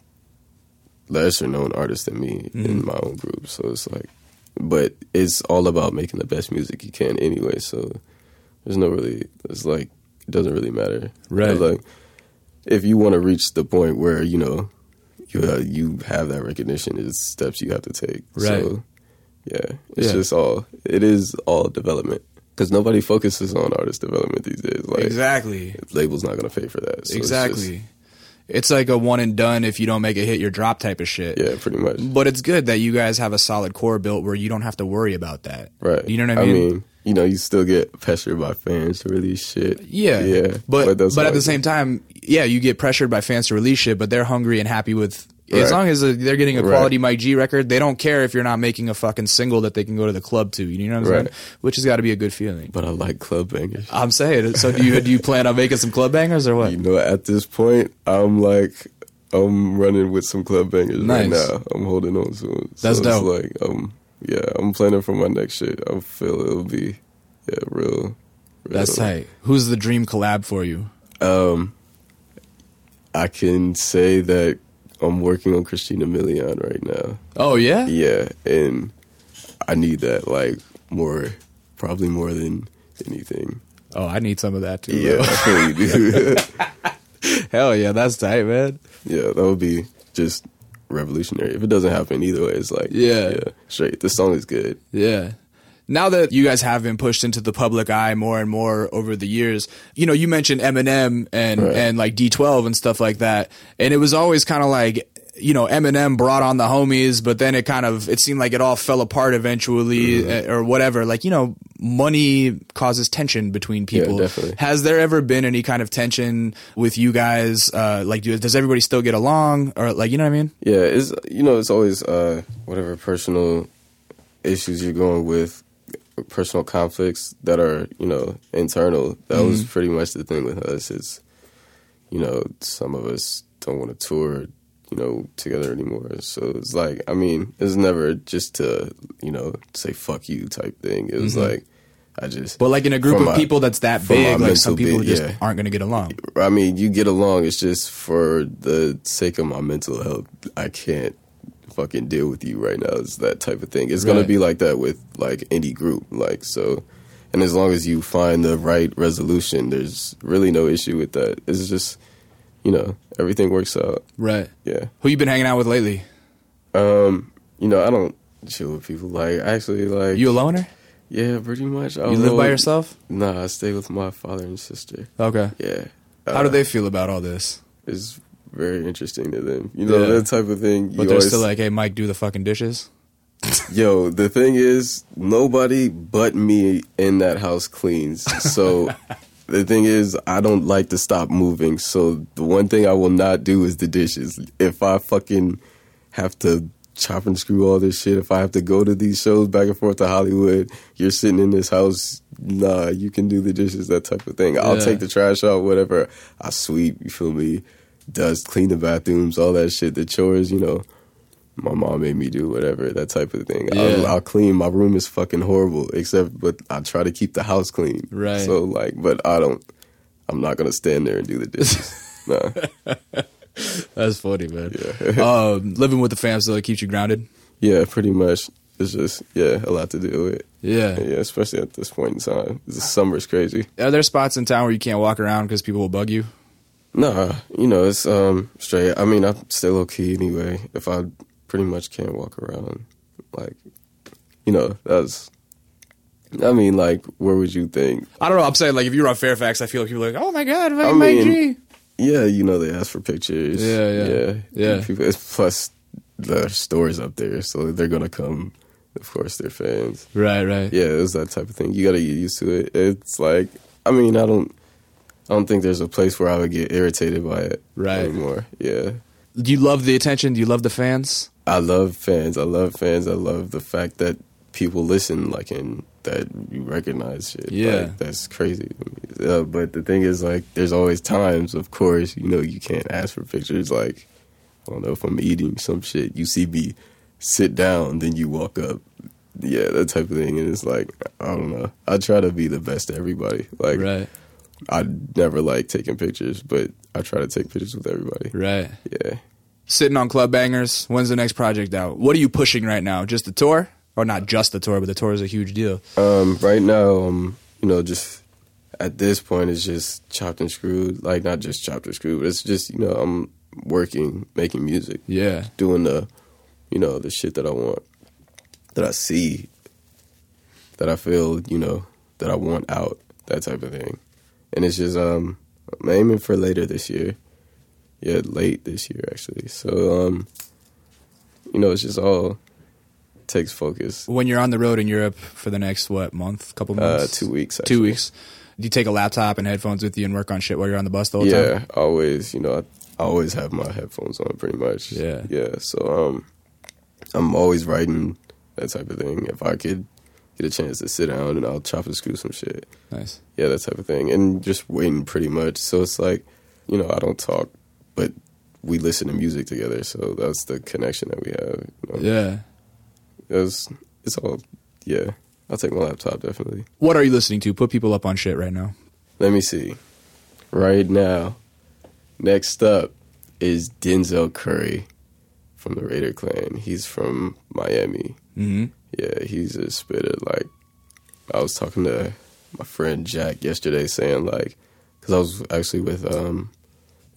B: lesser known artists than me mm-hmm. in my own group. So it's like, but it's all about making the best music you can anyway. So there's no really, it's like, it doesn't really matter.
A: Right.
B: It's like, if you want to reach the point where, you know, you uh, you have that recognition, it's steps you have to take.
A: Right.
B: So, yeah, it's
A: yeah.
B: just all, it is all development. Because nobody focuses on artist development these days. Like,
A: exactly.
B: Label's not going to pay for that. So
A: exactly.
B: It's, just,
A: it's like a one and done. If you don't make a hit, you're drop type of shit.
B: Yeah, pretty much.
A: But it's good that you guys have a solid core built where you don't have to worry about that.
B: Right.
A: You know what I mean?
B: I mean, you know, you still get pressured by fans to release shit.
A: Yeah.
B: Yeah.
A: But, but, but at the
B: it.
A: same time, yeah, you get pressured by fans to release shit, but they're hungry and happy with, right. as long as they're getting a quality right. Mike G record, they don't care if you're not making a fucking single that they can go to the club to. You know what I'm
B: right.
A: saying? Which has got to be a good feeling.
B: But I like club bangers.
A: I'm saying. So do you, do you plan on making some club bangers or what?
B: You know, at this point, I'm like, I'm running with some club bangers
A: nice.
B: right now. I'm holding on to it. So
A: That's dope.
B: It's like, um, yeah, I'm planning for my next shit. I feel it'll be, yeah, real. real
A: That's tight. Who's the dream collab for you?
B: Um, I can say that I'm working on Christina Milian right now.
A: Oh, yeah?
B: Yeah, and I need that, like, more, probably more than anything.
A: Oh, I need some of that, too.
B: Yeah, I feel you do.
A: Hell yeah, that's tight, man.
B: Yeah, that would be just revolutionary. If it doesn't happen either way, it's like,
A: Yeah.
B: yeah, straight. The song is good.
A: Yeah. Now that you guys have been pushed into the public eye more and more over the years, you know, you mentioned Eminem and,
B: Right.
A: and like D twelve and stuff like that. And it was always kind of like, you know, Eminem brought on the homies, but then it kind of, it seemed like it all fell apart eventually mm-hmm. or whatever. Like, you know, money causes tension between people.
B: Yeah, definitely.
A: Has there ever been any kind of tension with you guys? Uh, like, do, does everybody still get along or like, you know what I mean?
B: Yeah. It's, you know, it's always, uh, whatever personal issues you're going with, personal conflicts that are, you know, internal. That mm-hmm. was pretty much the thing with us. Is, you know, some of us don't want to tour, you know, together anymore. So it's like, I mean, it's never just to, you know, say fuck you type thing. It was mm-hmm. like, I just.
A: But like in a group of my, people that's that big, like some people
B: bit,
A: just
B: yeah.
A: aren't going to get along.
B: I mean, you get along. It's just for the sake of my mental health. I can't fucking deal with you right now. It's that type of thing. It's right. gonna be like that with like any group. Like so, and as long as you find the right resolution, there's really no issue with that. It's just, you know, everything works out.
A: Right.
B: Yeah.
A: Who you been hanging out with lately?
B: Um, you know, I don't chill with people. Like actually, like
A: you a loner?
B: Yeah, pretty much. I
A: you live by yourself?
B: Nah, I stay with my father and sister.
A: Okay.
B: Yeah.
A: How uh, do they feel about all this?
B: It's very interesting to them. You know, yeah. that type of thing.
A: But they're always, still like, hey, Mike, do the fucking dishes?
B: Yo, the thing is, nobody but me in that house cleans. So the thing is, I don't like to stop moving. So the one thing I will not do is the dishes. If I fucking have to chop and screw all this shit, if I have to go to these shows back and forth to Hollywood, you're sitting in this house, nah, you can do the dishes, that type of thing. I'll yeah. take the trash out, whatever. I sweep, you feel me? Does clean the bathrooms, all that shit, the chores, you know, my mom made me do, whatever, that type of thing. Yeah. I'll, I'll clean. My room is fucking horrible, except, but I try to keep the house clean.
A: Right.
B: So, like, but I don't, I'm not going to stand there and do the dishes. Nah.
A: That's funny, man.
B: Yeah.
A: um, living with the fam still keeps you grounded?
B: Yeah, pretty much. It's just, yeah, a lot to deal with.
A: Yeah.
B: Yeah, especially at this point in time. The summer's crazy.
A: Are there spots in town where you can't walk around because people will bug you?
B: Nah, you know, it's um straight. I mean, I'm still okay anyway. If I pretty much can't walk around, like, you know, that's, I mean, like, where would you think?
A: I don't know. I'm saying, like, if you were on Fairfax, I feel like people are like, oh my God,
B: I
A: Mike
B: mean,
A: G.
B: Yeah, you know, they ask for pictures.
A: Yeah, yeah.
B: Yeah.
A: yeah.
B: People, it's, plus, the store's up there, so they're going to come. Of course, they're fans.
A: Right, right.
B: Yeah, it's that type of thing. You got to get used to it. It's like, I mean, I don't, I don't think there's a place where I would get irritated by it
A: right.
B: anymore. Yeah.
A: Do you love the attention? Do you love the fans?
B: I love fans. I love fans. I love the fact that people listen, like, and that you recognize shit.
A: Yeah.
B: Like, that's crazy. Uh, but the thing is, like, there's always times, of course, you know, you can't ask for pictures. Like, I don't know, if I'm eating some shit, you see me sit down, then you walk up. Yeah, that type of thing. And it's like, I don't know. I try to be the best to everybody. Like,
A: right.
B: I never like taking pictures, but I try to take pictures with everybody.
A: Right.
B: Yeah.
A: Sitting on Club Bangers. When's the next project out? What are you pushing right now? Just the tour? Or not just the tour, but the tour is a huge deal.
B: Um, right now, um, you know, just at this point, it's just chopped and screwed. Like, not just chopped and screwed, but it's just, you know, I'm working, making music.
A: Yeah.
B: Doing the, you know, the shit that I want, that I see, that I feel, you know, that I want out, that type of thing. And it's just, um, I'm aiming for later this year. Yeah, late this year, actually. So, um, you know, it's just all takes focus.
A: When you're on the road in Europe for the next, what, month, couple months?
B: Uh, two weeks, actually.
A: Two weeks. Do you take a laptop and headphones with you and work on shit while you're on the bus the whole
B: yeah,
A: time?
B: Yeah, always. You know, I, I always have my headphones on, pretty much.
A: Yeah.
B: Yeah, so um, I'm always writing, that type of thing. If I could get a chance to sit down and I'll chop and screw some shit.
A: Nice.
B: Yeah, that type of thing. And just waiting, pretty much. So it's like, you know, I don't talk, but we listen to music together. So that's the connection that we have. You know?
A: Yeah.
B: It's, it's all, yeah. I'll take my laptop, definitely.
A: What are you listening to? Put people up on shit right now.
B: Let me see. Right now, next up is Denzel Curry from the Raider Clan. He's from Miami.
A: Mm-hmm.
B: Yeah, he's a spitter. Like, I was talking to my friend Jack yesterday saying, like, because I was actually with um,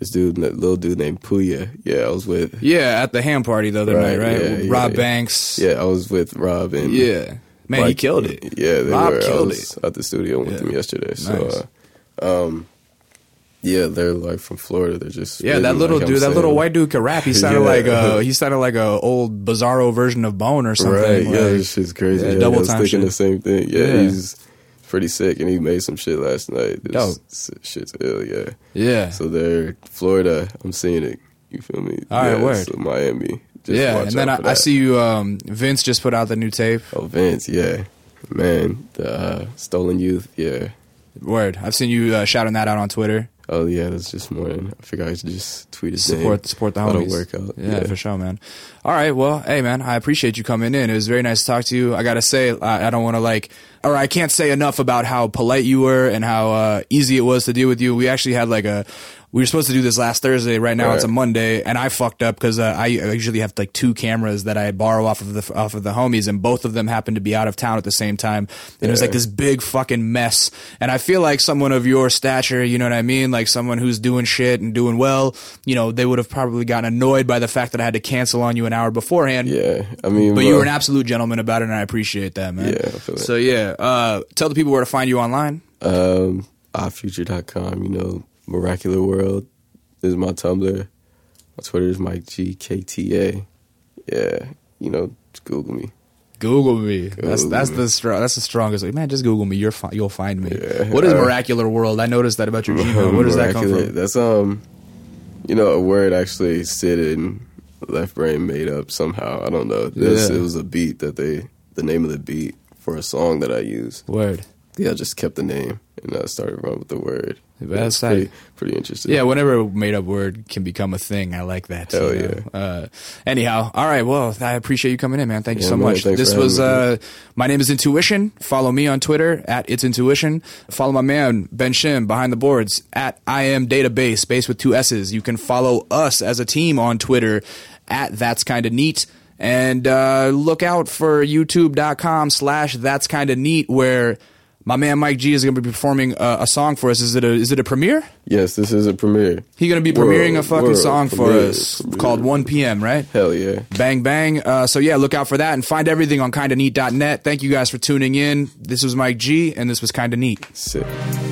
B: this dude, that little dude named Puya. Yeah, I was with.
A: Yeah, at the ham party the other
B: Right,
A: night, right?
B: yeah,
A: With
B: yeah,
A: Rob
B: yeah.
A: Banks.
B: Yeah, I was with Rob and
A: Yeah. Man, he
B: Mike.
A: killed it.
B: Yeah, they
A: Rob
B: were.
A: killed
B: I was
A: it.
B: at the studio with
A: Yeah.
B: them yesterday. So,
A: Nice.
B: uh, um, yeah, they're like from Florida. They're just
A: Yeah,
B: really,
A: that little
B: like I'm
A: dude, that
B: saying,
A: little white dude could rap. He sounded
B: Yeah.
A: like a he sounded like a old Bizarro version of Bone or something.
B: Right?
A: Like,
B: Yeah, this shit's crazy.
A: yeah,
B: Yeah,
A: double
B: I was
A: time
B: thinking
A: shit.
B: the same thing. Yeah,
A: Yeah.
B: he's pretty sick, and he made some shit last night. This
A: Dope.
B: shit's ill. Yeah.
A: yeah.
B: So they're Florida. I'm seeing it. You feel me?
A: All right,
B: yeah,
A: word.
B: So Miami. Just
A: yeah,
B: watch
A: and then
B: out
A: I,
B: for
A: I
B: that.
A: see you. Um, Vince just put out the new tape.
B: Oh, Vince. Yeah, man. The uh, Stolen Youth. Yeah.
A: Word. I've seen you uh, shouting that out on Twitter.
B: Oh yeah, that's just morning. I forgot to just tweet his
A: Support
B: name.
A: support the
B: That'll
A: homies.
B: work out.
A: Yeah,
B: Yeah.
A: for sure, man. All right, well, hey, man, I appreciate you coming in. It was very nice to talk to you. I gotta say, I, I don't want to like, or I can't say enough about how polite you were and how uh, easy it was to deal with you. We actually had like a. We were supposed to do this last Thursday. Right now,
B: Right.
A: it's a Monday, and I fucked up because uh, I usually have like two cameras that I borrow off of the off of the homies, and both of them happened to be out of town at the same time. And it was
B: Yeah.
A: like this big fucking mess. And I feel like someone of your stature, you know what I mean, like someone who's doing shit and doing well, you know, they would have probably gotten annoyed by the fact that I had to cancel on you an hour beforehand.
B: Yeah, I mean,
A: But
B: bro,
A: you were an absolute gentleman about it, and I appreciate that, man.
B: Yeah, I feel it.
A: So yeah, uh, tell the people where to find you online.
B: um, odd future dot com. You know, Miraculous World. This is my Tumblr. My Twitter is Mike G K T A. Yeah, you know, just Google me.
A: Google me. That's
B: Google
A: that's
B: me.
A: the str- that's the strongest. Like, man, just Google me. You're fi- you'll find me.
B: Yeah.
A: What is
B: Uh,
A: Miraculous World? I noticed that about your Gmail. Where does that come
B: Miraculous.
A: from?
B: That's um, you know, a word actually Sid and Left Brain made up somehow. I don't know. This
A: Yeah.
B: it was a beat that they, the name of the beat for a song that I use.
A: Word.
B: Yeah, I just kept the name and I started running with the word.
A: That's
B: It's pretty,
A: tight.
B: pretty interesting.
A: Yeah, whenever a made up word can become a thing, I like that.
B: Hell
A: you know? Uh, anyhow, all right. Well, I appreciate you coming in, man. Thank you
B: Yeah,
A: so
B: man,
A: much.
B: thanks
A: This
B: for
A: was
B: having me,
A: uh, my name is Intuition. Follow me on Twitter at It's Intuition. Follow my man Ben Shim behind the boards at I Am Database, base with two S's. You can follow us as a team on Twitter at That's Kinda Neat. And uh, look out for YouTube.com slash That's Kinda Neat, where my man Mike G is going to be performing a, a song for us. Is it a is it a premiere?
B: Yes, this is a premiere.
A: He's going to be
B: World,
A: premiering a fucking
B: world,
A: song for
B: premiere,
A: us
B: premiere.
A: called one p.m., right?
B: Hell yeah.
A: Bang, bang. Uh, so, yeah, look out for that and find everything on kinda neat dot net. Thank you guys for tuning in. This was Mike G, and this was Kinda Neat.
B: Sick.